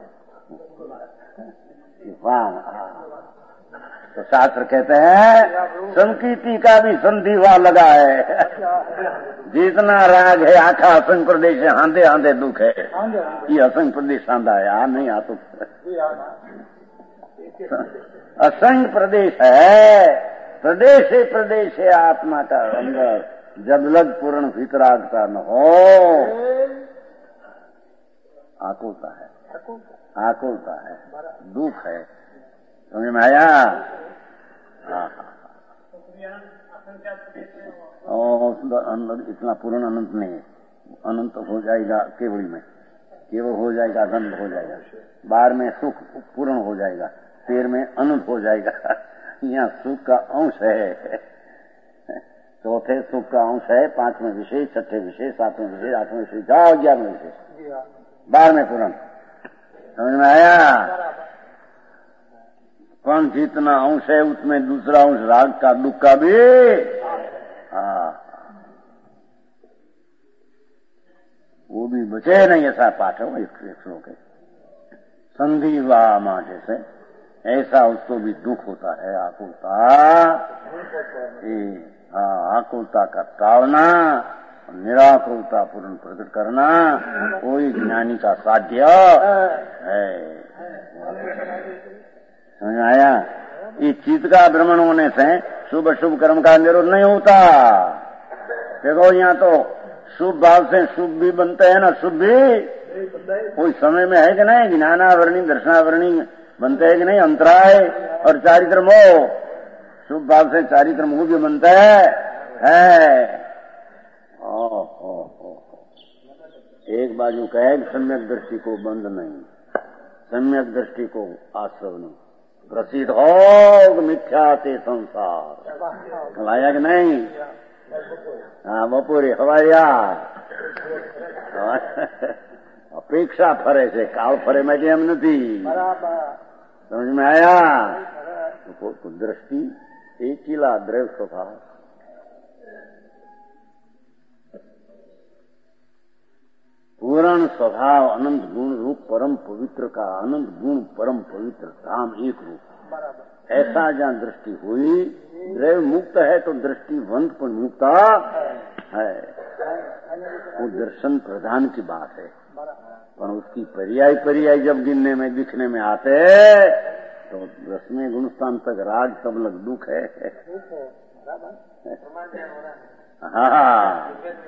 Speaker 3: वाह। तो शास्त्र कहते हैं संकीर्ति का भी संधि वाह लगा है। जितना राग है आखा असंग प्रदेश है, आंधे आंधे दुख है। ये असंग प्रदेश आंधा है, आ नहीं आ तो असंग प्रदेश है। प्रदेश है आत्मा का अंदर, जब लग पूर्ण वितरागता न हो। आकुलता है, दुख है। समझ में आया। अंदर इतना पूर्ण अनंत नहीं है, अनंत हो जाएगा केवली में, केवल हो जाएगा, अनंत हो जाएगा। बाहर में सुख पूर्ण हो जाएगा, पैर में अनंत हो जाएगा। यहाँ सुख का अंश है, चौथे सुख का अंश है, 5वें विशेष, 6ठे विशेष, 7वें विशेष, 8वें विशेष, 11वें विशेष, 12वें पूर्ण। समझ में आया। कौन जितना अंश है उसमें दूसरा अंश राग का, दुख का भी। वो भी बचे नहीं, ऐसा पाठ है वो एक श्लोक है। संधि वाह माटे से ऐसा उसको भी दुख होता है, आकुलता। आकुलता का टालना, निराकुलता पूर्ण प्रकट करना, कोई ज्ञानी का साध्य है। समझ आया। इस चित्त का भ्रमण होने से शुभ अशुभ कर्म का निरोध नहीं होता। देखो यहाँ तो शुभ भाव से शुभ भी बनते हैं ना, शुभ भी कोई समय में है कि नहीं, ज्ञानावरणी दर्शनावरणी बनते हैं कि नहीं, अंतराय और चारित्र मोह, शुभ भाव से चारित्र मोह भी बनता है। एक बाजू कहे सम्यक दृष्टि को बंद नहीं, सम्यक दृष्टि को आश्रव नहीं, प्रसिद्ध हो मिथ्या ते संसार लाया कि नहीं। हाँ बपोरे हवाया अपेक्षा फरे से काल फरे में हम नहीं, समझ में आया। तो दृष्टि एक ही ला द्रव्य स्वभाव, पूर्ण स्वभाव अनंत गुण रूप परम पवित्र का, अनंत गुण परम पवित्र धाम एक रूप, ऐसा जहाँ दृष्टि हुई, द्रव्य मुक्त है तो दृष्टिवंत पर मुक्ता है, वो दर्शन प्रधान की बात है। पर उसकी पर्याय जब गिनने में दिखने में आते तो 10वें गुणस्थान तक राग सब लग दुख है। हाँ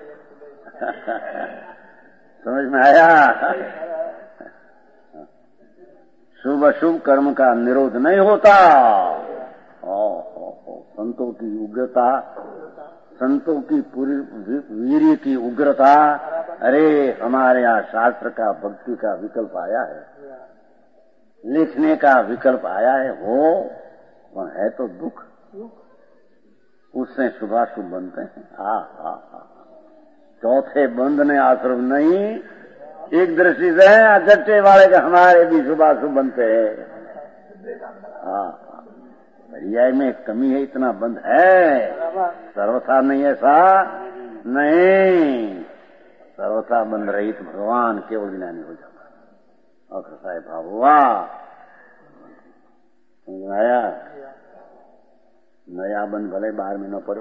Speaker 3: समझ में आया। शुभ अशुभ कर्म का निरोध नहीं होता। संतों की उग्रता, संतों की पूरी वीर्य की उग्रता, अरे हमारे यहाँ शास्त्र का भक्ति का विकल्प आया है, लिखने का विकल्प आया है, हो पर है तो दुख, उससे शुभाशुभ बनते हैं। चौथे बंद ने आश्रम नहीं, एक दृष्टि से जट्टे वाले के हमारे भी शुभाशुभ बनते हैं। पर्याय में कमी है, इतना बंद है, सर्वथा नहीं ऐसा नहीं, सर्वथा बंद रही तो भगवान केवल ज्ञानी हो जाता। और साहेब भाव हुआ, आया नया बंद भले बाहर में न पड़े,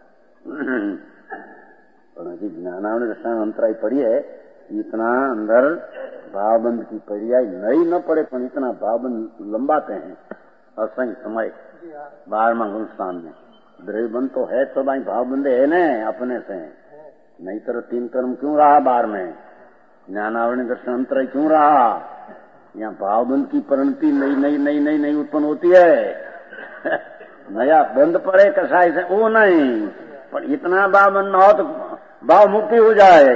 Speaker 3: परंतु ज्ञानावली दर्शन अंतराई पड़ी है, इतना अंदर भावबंद की पर्याय नई न पड़े, पर इतना भावबंद लंबाते हैं असंख्य समय 12वां गुणस्थान में। द्रव्यबंद तो है तो भाई भावबंद है न अपने से, नहीं तो 3 कर्म क्यों रहा 12 में, ज्ञानावली दर्शन अंतराई क्यों रहा। यहाँ भावबंद की परिणति नई उत्पन्न होती है। नया बंद पड़े कसाई से वो नहीं, पर इतना भावबंद न हो तो भाव मुक्ति हो जाए।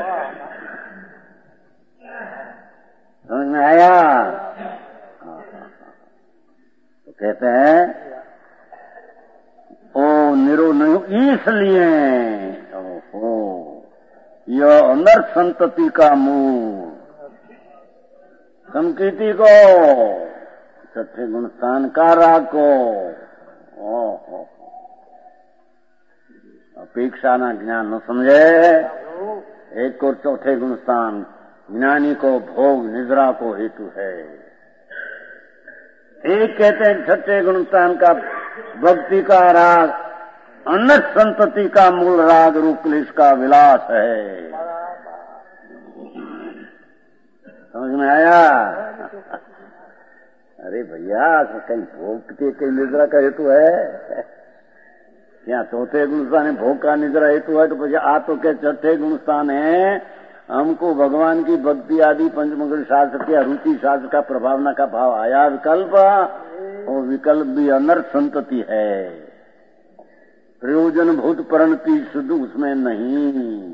Speaker 3: समझ में आया। तो कहते हैं ओ निरो नहीं, इसलिए यह अनर्थ संतति का मूल संकीर्ति को, छठे गुणस्थान का राग को, अपेक्षा ना ज्ञान न समझे। एक और चौथे गुणस्थान ज्ञानी को भोग निद्रा को हेतु है। एक कहते हैं छठे गुणस्थान का भक्ति का राग अनर्थ संतति का मूल राग रूप क्लेश का विलास है। समझ में आया। अरे भैया कहीं भोग के कहीं निद्रा का हेतु है, यहाँ चौथे गुणस्थान है भोग का निद्रा हेतु है, तो પછી आ तो क्या छठे गुणस्थान है, हमको भगवान की भक्ति आदि पंचमंगल शास्त्र के अरुचि शास्त्र का प्रभावना का भाव आया विकल्प, और विकल्प भी अनर्थ संतति है, प्रयोजन भूत परिणति शुद्ध उसमें नहीं।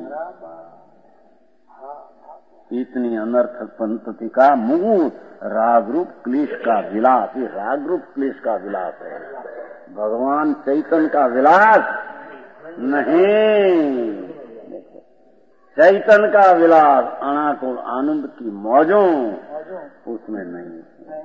Speaker 3: इतनी अनर्थ संतति का मूल राग रूप क्लेश का विलास, ये राग रूप क्लेश का विलास है, भगवान चैतन्य का विलास नहीं। चैतन्य का विलास अनाकुल आनंद की मौजों उसमें नहीं।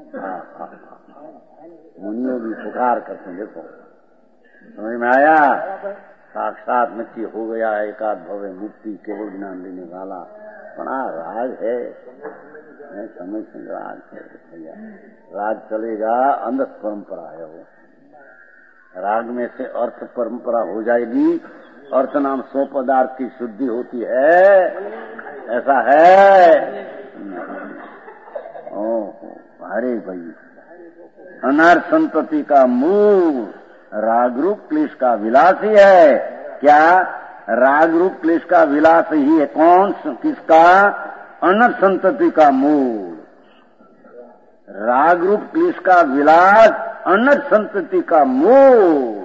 Speaker 3: मुनियों भी पुकार करते, देखो समझ में आया। साक्षात नित्य हो गया एकाद भव्य मुक्ति केवल ज्ञान देने वाला, बड़ा राग है, समझ से राग है भैया। राग चलेगा अंध परंपरा है, वो राग में से अर्थ परंपरा हो जाएगी, अर्थ नाम 100 पदार्थ की शुद्धि होती है, ऐसा है। ओहो अरे भाई अनर्थ संतति का मूल राग रूप क्लेश का विलास ही है। क्या राग रूप क्लेश का विलास ही है? कौन किसका? अनर्थ संतति का मूल। राग रूप क्लेश का विलास अनर्थ संतति का मूल।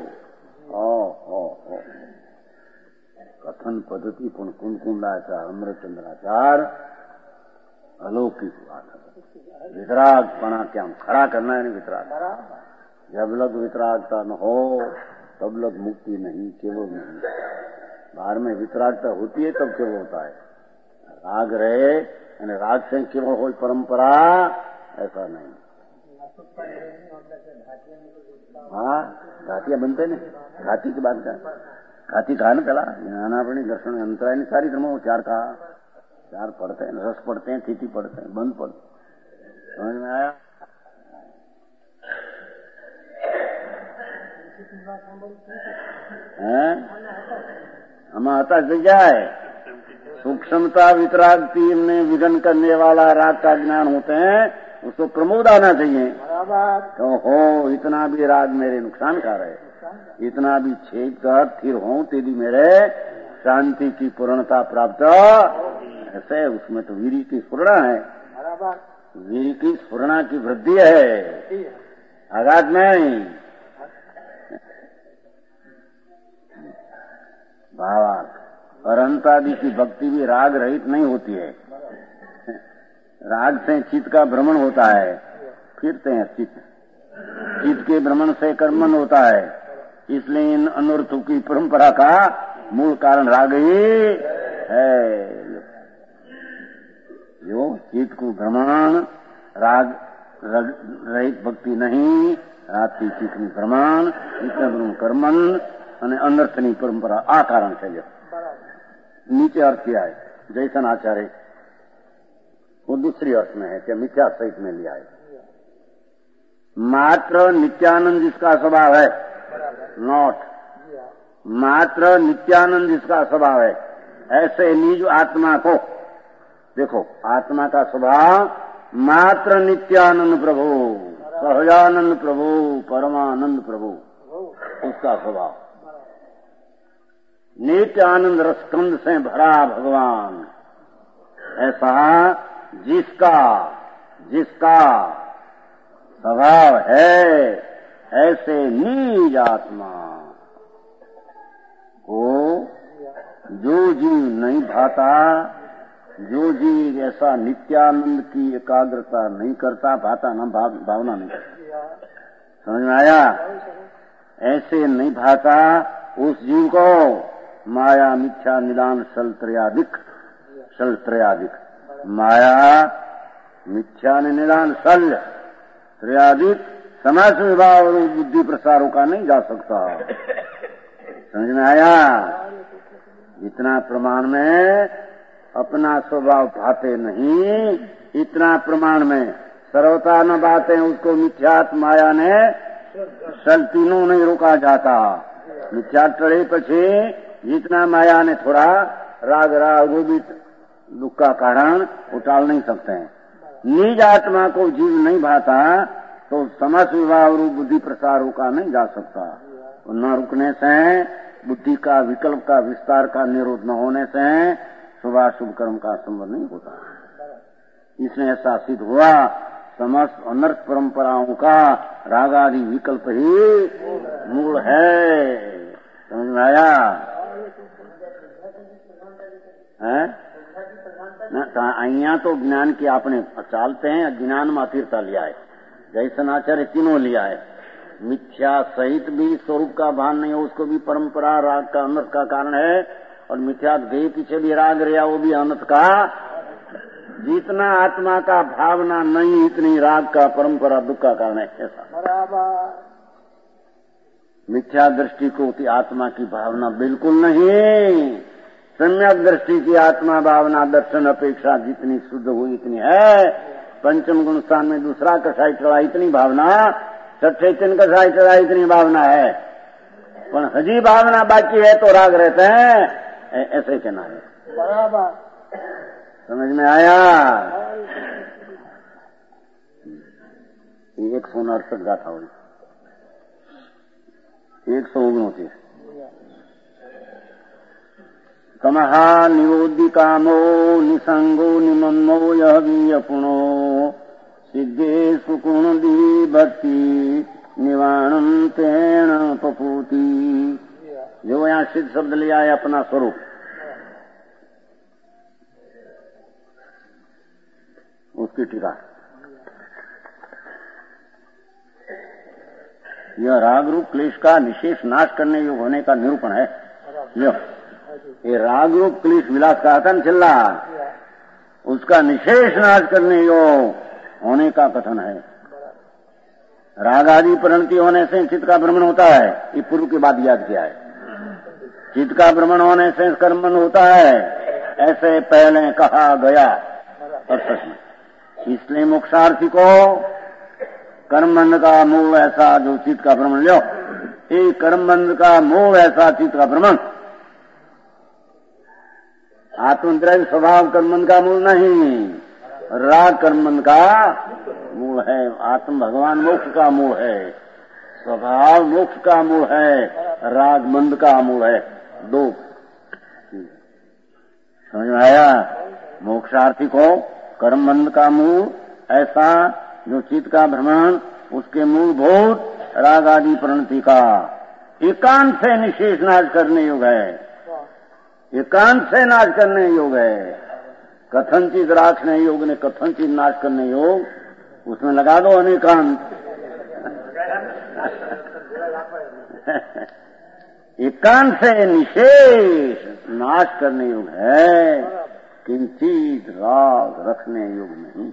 Speaker 3: कथन पद्धति कुंकुंडाचार अमृतचंद्राचार अलौकिक बात है। वितरागपना क्या खड़ा करना है? वितराग जब लग वितरागता न हो तब लग मुक्ति नहीं, केवल नहीं। बाहर में वितरागता होती है तब केवल होता है। राग रहे यानी राग से केवल हो परंपरा, ऐसा नहीं। हाँ, घाटिया बनते न, घाटी की बात कर, घाटी कहा न पहला ज्ञानापणी दर्शन अंतराय सारी क्रमों चार कहा। चार पढ़ते हैं, रस पढ़ते हैं, थिति पढ़ते हैं, बंद पढ़ते, समझ में आया? हमें आता जाए सूक्ष्मता वितराग तीन में विघन करने वाला राग का ज्ञान होते हैं, उसको प्रमोद आना चाहिए। तो हो इतना भी राग मेरे नुकसान कर है, इतना भी छेद कर स्थिर हो तेरी मेरे शांति की पूर्णता प्राप्त। ऐसे उसमें तो वीर की स्फुरणा है, वीर की स्फुरणा की वृद्धि है, आघात नहीं। भावार्थ और अंतादि की भक्ति भी राग रहित नहीं होती है। राग से चित्त का भ्रमण होता है, फिरते हैं चित्त, चित्त के भ्रमण से कर्मन होता है। इसलिए इन अनर्थों की परंपरा का मूल कारण राग ही है। जो चित्त को भ्रमण राग रहित भक्ति नहीं, रात्रि चित्त में भ्रमण इतना कर्मन અને અનર્થની પરંપરા આ કારણ છે। नीचे अर्थ किया है जैसन आचार्य, वो दूसरी अर्थ में है कि मिथ्या सहित में लिया है। मात्र नित्यानंद जिसका स्वभाव है, नॉट मात्र नित्यानंद जिसका स्वभाव है, ऐसे निज आत्मा को देखो। आत्मा का स्वभाव मात्र नित्यानंद प्रभु, सहजानंद प्रभु, परमानंद प्रभु, उसका स्वभाव नित्य आनंद रसकंद से भरा भगवान। ऐसा जिसका जिसका स्वभाव है, ऐसे निज आत्मा को जो जीव नहीं भाता, जो जीव ऐसा नित्यानंद की एकाग्रता नहीं करता, भाता न भावना नहीं करता, समझ में आया? ऐसे नहीं भाता उस जीव को माया मिथ्या निदान सल त्रयादिक माया मिथ्या निदान सल त्रयादिक समाज विभाव और बुद्धि प्रसारों का नहीं जा सकता। समझ में आया? इतना प्रमाण में अपना स्वभाव भाते नहीं, इतना प्रमाण में सर्वथा न बातें उसको मिथ्यात माया ने सल तीनों नहीं रोका जाता। मिथ्या टळे पछी जितना माया ने थोड़ा राग रोबित दुख का कारण वो टाल नहीं सकते हैं। निज आत्मा को जीव नहीं भाता तो समस्त विवाह और बुद्धि प्रसार का नहीं जा सकता। न रुकने से, बुद्धि का विकल्प का विस्तार का निरोध न होने से शुभ कर्म का संबंध नहीं होता। इसने ऐसा सिद्ध हुआ, समस्त अनर्थ परंपराओं का रागादि विकल्प ही मूल है। समझ में आया? અહીંયા तो ज्ञान की आपने चालते हैं, ज्ञान में अतीरता लिया है, जैसन आचार्य तीनों लिया है। मिथ्या सहित भी स्वरूप का भान नहीं है, उसको भी परंपरा राग का अनर्थ का कारण है, और मिथ्या देह पीछे भी राग रहा, वो भी अनर्थ का। जितना आत्मा का भावना नहीं, इतनी राग का परंपरा दुख का कारण है। ऐसा बराबर मिथ्या दृष्टि को आत्मा की भावना बिल्कुल नहीं। सम्यक दृष्टि की आत्मा भावना दर्शन अपेक्षा जितनी शुद्ध हुई इतनी है। पंचम गुण स्थान में दूसरा कसाई चढ़ा इतनी भावना, छठे तीन कसाई चढ़ा इतनी भावना है, पर हजी भावना बाकी है तो राग रहते हैं। ऐसे कहना है, बराबर समझ में आया? 169 गाथा हुई, 169 तमहा निवोद्धि कामो निसंगो निमन्नो यह वीयपुणो सिद्धे सुकुणदी भक्ति निवाणम तेण पपूति। जो यहाँ सिद्ध शब्द लिया है अपना स्वरूप, उसकी टीका। यह राग रूप क्लेश का निशेष नाश करने योग्य होने का निरूपण है। ये राग रूप क्लेश विलास का कथन चल रहा, उसका निशेष नाश करने योग्य होने का कथन है। राग आदि परिणति होने से चित्त का भ्रमण होता है, ये पूर्व की बात याद किया है। चित्त का भ्रमण होने से कर्मबंध होता है, ऐसे पहले कहा गया अर्थ में। इसलिए मोक्षार्थी को कर्मबंध का मूल ऐसा जो चित्त का भ्रमण लो, ये कर्मबंध का मूल ऐसा चित्त का भ्रमण। आत्मद्रव्य स्वभाव कर्मबंध का मूल नहीं, राग कर्मबंध का मूल है। आत्म भगवान मोक्ष का मूल है, स्वभाव मोक्ष का मूल है, राग बंध का मूल है। दो समझ में आया? मोक्षार्थी को कर्मबंध का मूल ऐसा जो चित्त का भ्रमण, उसके मूलभूत राग आदि परिणति का एकांत से निशेष नाश करने योग्य है, एकांत से नाश करने योग्य है। कथनचित राखने योग्य ने कथनचित नाश करने योग, उसमें लगा दो अनेकांत। एकांत से निशेष नाश करने योग है, किंचित राग रखने योग नहीं।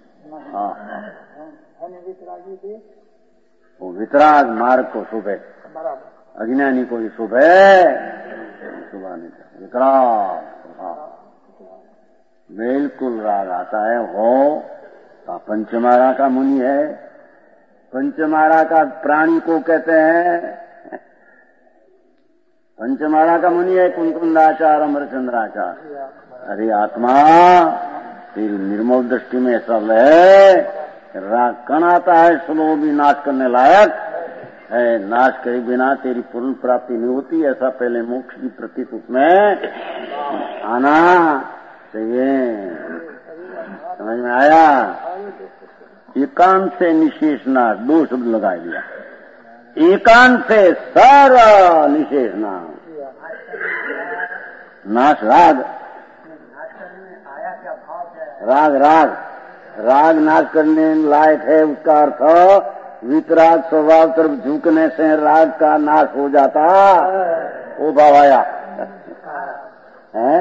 Speaker 3: वो वितराग मार्ग को शुभ है, अज्ञानी को भी शुभ है, शुभ नहीं। वितराग बिल्कुल राग आता है हो तो पंचमारा का मुनि है। पंचमारा का प्राणी को कहते हैं, पंचमारा का मुनि है कुंकुंदाचार अमरचंद्राचार। अरे आत्मा तेरी निर्मल दृष्टि में सब है, राग कण आता है स्लो भी नाश करने लायक है, नाश करे बिना तेरी पूर्ण प्राप्ति नहीं होती। ऐसा पहले मोक्ष की प्रतीत उसमें आना चाहिए। समझ में आया? एकांत से निशेष नाश, दो शब्द लगा दिया। एकांत से सारा निशेष नाश, राग राग राग राग नाश करने लायक है। उसका अर्थ वितराग स्वभाव तरफ झुकने से राग का नाश हो जाता, वो भाव आया है।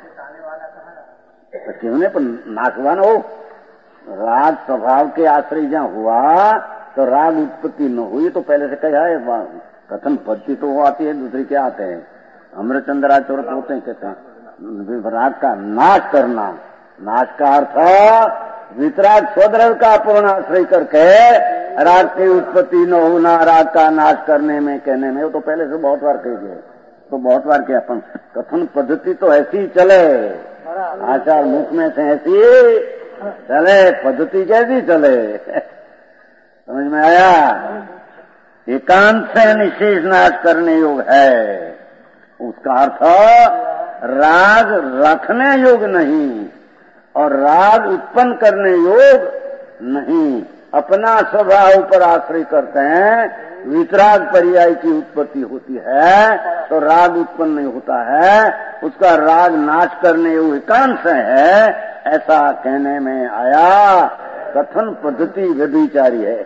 Speaker 3: तो क्यों नहीं, पर नाश हुआ ना, वो राग स्वभाव के आश्रय जहाँ हुआ तो राग उत्पत्ति न हुई। तो पहले से कहा है, कथन पद्धति तो वो आती है, दूसरी क्या आते हैं, अमृतचंद्राचार्य होते हैं, कहते हैं राग का नाश करना। नाश का अर्थ वितराग स्वद्रव्य का पूर्ण आश्रय करके राग की उत्पत्ति न होना, राग का नाश करने में कहने में, वो तो पहले से बहुत बार कह दिए, तो बहुत बार के अपन कथन पद्धति तो ऐसी चले, आचार मुख में से ऐसी चले, पद्धति कैसी चले। समझ में आया? एकांत से निशेष नाश करने योग है, उसका अर्थ राग रखने योग नहीं और राग उत्पन्न करने योग नहीं। अपना स्वभाव पर आश्रय करते हैं, वितराग पर्याय की उत्पत्ति होती है तो राग उत्पन्न नहीं होता है, उसका राग नाश करने योग एकांत से है, ऐसा कहने में आया। कथन पद्धति व्यभिचारी है।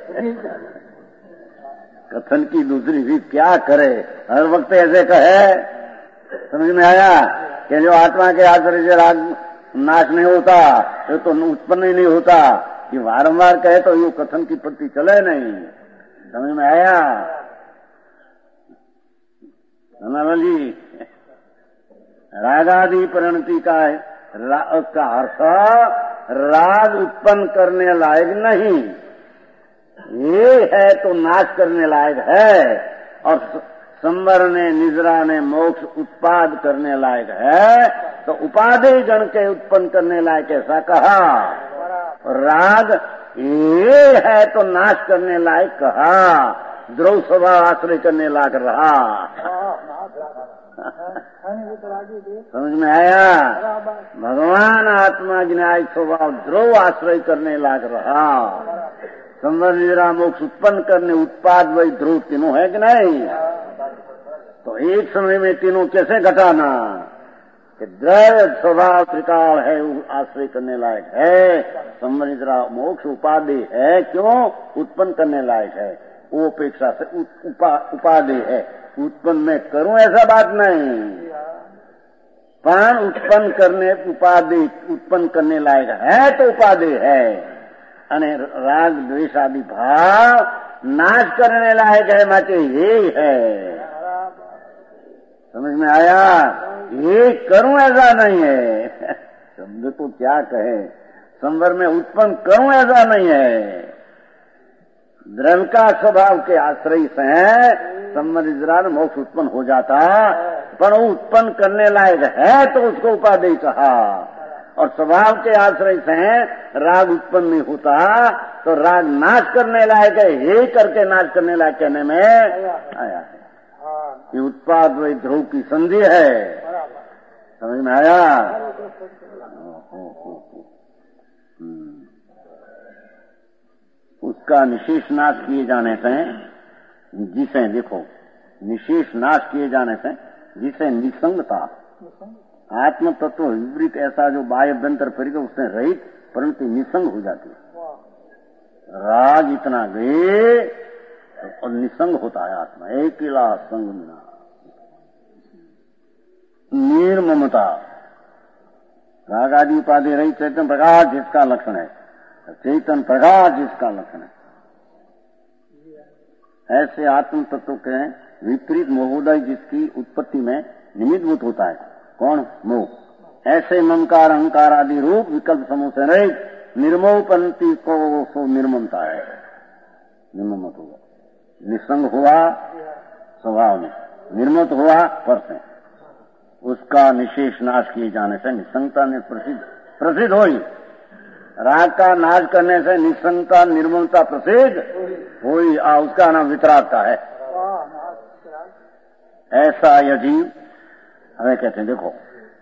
Speaker 3: कथन की दूसरी रीत क्या करे, हर वक्त ऐसे कहे। समझ में आया कि जो आत्मा के आश्रय से राग नाश नहीं होता तो उत्पन्न ही नहीं होता, कि बारंबार कहे तो ये कथन की पद्धति चले नहीं। समझ में आया जी? रागादि परिणति का अर्थ राग उत्पन्न करने लायक नहीं, ये है तो नाश करने लायक है, और संवर ने निजरा ने मोक्ष उत्पाद करने लायक है, तो उपाधि गण के उत्पन्न करने लायक ऐसा कहा। राग ये है तो नाश करने लायक कहा, द्रव स्वभाव आश्रय करने लायक रहा। समझ में आया? भगवान आत्मा न्याय स्वभाव द्रव आश्रय करने लायक रहा। संवर निद्रा मोक्ष उत्पन्न करने उत्पाद वही ध्रुव तीनों है कि नहीं? तो एक समय में तीनों कैसे घटाना कि द्रव्य स्वभाव त्रिकाल है, आश्रय करने लायक है। संवर निद्रा मोक्ष उपाधि है, क्यों? उत्पन्न करने लायक है। वो अपेक्षा से उपाधि है, उत्पन्न मैं करूं ऐसा बात नहीं, पर उत्पन्न करने उपाधि उत्पन्न करने लायक है तो उपाधि है। अने राग द्वेष आदि भाव नाश करने लायक है, माटे यही है। समझ में आया? ये करूं ऐसा नहीं है। शब्द तो क्या कहे, संवर में उत्पन्न करूं ऐसा नहीं है। द्रव्य का स्वभाव के आश्रय से संवर निद्रा मोक्ष उत्पन्न हो जाता, पर वो उत्पन्न करने लायक है तो उसको उपाधि कहा। और स्वभाव के आश्रय से राग उत्पन्न नहीं होता तो राग नाश करने लायक है, हे करके नाश करने लायक कहने में आया है। ये उत्पाद वही ध्रुव की संधि है। समझ में आया? उसका निशेष नाश किए जाने से, जिसे देखो निशेष नाश किए जाने से जिसे निसंगता आत्म तत्व विपरीत ऐसा जो बाह्य अभ्यंतर परिकर उससे रहित परंतु निसंग हो जाती है। राग इतना गए और निसंग होता है आत्मा, अकेला संग मिला। निर्ममता राग आदि उपाधि रही चैतन्य प्रकाश जिसका लक्षण है, चैतन्य प्रकाश जिसका लक्षण है, ऐसे आत्म तत्व के विपरीत मोहोदय जिसकी उत्पत्ति में निमित्तभूत होता है। कौन? मोह। ऐसे ममकार अहंकार आदि रूप विकल्प समूह से रहित निर्मोह पंक्ति को सो निर्ममता है। निर्ममत हुआ, निसंग हुआ स्वभाव में, निर्मत हुआ पर से, उसका निशेष नाश किए जाने से निसंगता ने प्रसिद्ध हुई। राग का नाश करने से निसंगता निर्मलता प्रसिद्ध हुई, उसका नाम वितरागता है। ऐसा यदि हमें कहते हैं, देखो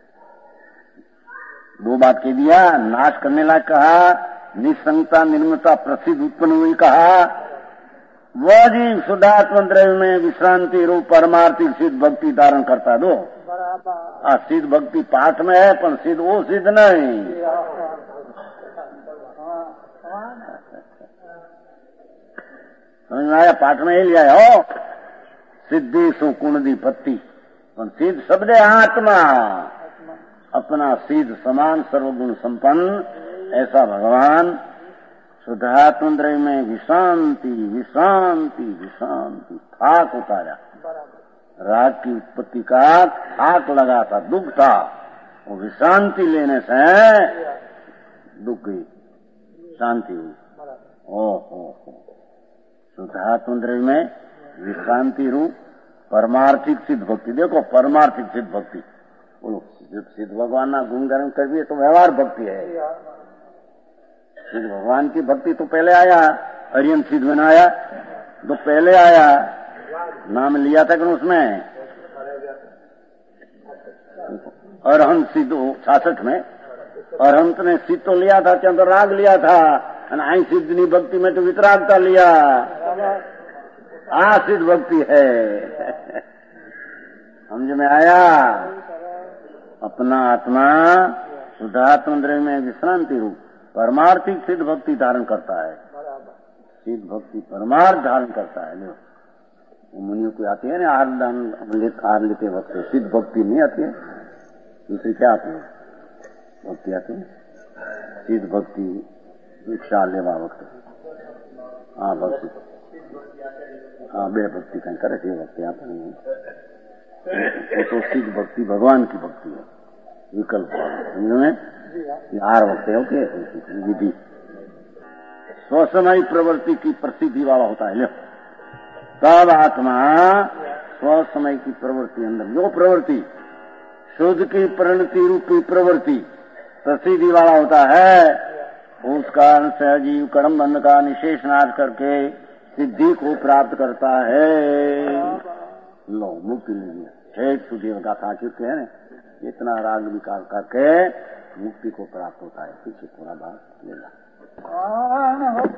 Speaker 3: दो बात कह दिया, नाश करने लायक कहा, निसंगता निर्मलता प्रसिद्ध उत्पन्न हुई कहा। वह जीव शुद्धात्म द्रव्य में विश्रांति रूप परमार्थिक सिद्ध भक्ति धारण करता। दो सिद्ध भक्ति पाठ में है, पर सिद्ध वो सिद्ध नहीं। समझ में आया? पाठ में ही लिया हो, सिद्धि सुकुंडी पत्ती, पर सिद्ध शब्द है आत्मा, अपना सिद्ध समान सर्वगुण संपन्न ऐसा भगवान शुद्धात्म द्रव्य में विश्रांति विश्रांति विश्रांति थाक उतारा। राग की उत्पत्ति का थाक लगा था, दुख था, वो विश्रांति लेने से दुख गई, शांति हुई। ओ शुद्धात्म द्रव्य में विश्रांति रूप परमार्थिक सिद्ध भक्ति। देखो परमार्थिक सिद्ध भक्ति, बोलो सिद्ध भगवान ना गुणगान कर भी तो व्यवहार भक्ति है। सिद्ध भगवान की भक्ति तो पहले आया, हरियन सिद्ध में आया तो पहले आया, नाम लिया था कि उसमें अरहंत सिद्ध 66 में अरहंत ने सिद्ध तो लिया था, क्या तो राग लिया था, आई सिद्धनी भक्ति में तो वितरागता लिया। सिद्ध भक्ति है। समझ में आया? अपना आत्मा शुद्धात्म द्रव्य में विश्रांति रूप परमार्थिक सिद्ध भक्ति धारण करता है। सिद्ध भक्ति परमार्थ धारण करता है। मुनियों को आती है ना आर लेते वक्त सिद्ध भक्ति नहीं आती है, दूसरी क्या आती है? भक्ति आती है सिद्ध भक्ति दीक्षा लेवा वक्त। भक्ति बे भक्ति कहीं करे थे वक्त आते नहीं, तो सिद्ध भक्ति भगवान की भक्ति है, विकल्प समझ में आर वक्त है। ओके, विधि स्वसमय प्रवृत्ति की प्रसिद्धि वाला होता है। तब आत्मा स्वसमय की प्रवृत्ति अंदर जो प्रवृत्ति शुद्ध की परिणति रूपी प्रवृत्ति प्रसिद्धि वाला होता है, उस कारण से जीव कर्म बंध का निशेष नाश करके सिद्धि को प्राप्त करता है। लो मुक्ति मिली ठेठ सुधीर का था चुके हैं, इतना राग विकार करके मुक्ति को प्राप्त होता है। पीछे थोड़ा बात लेना।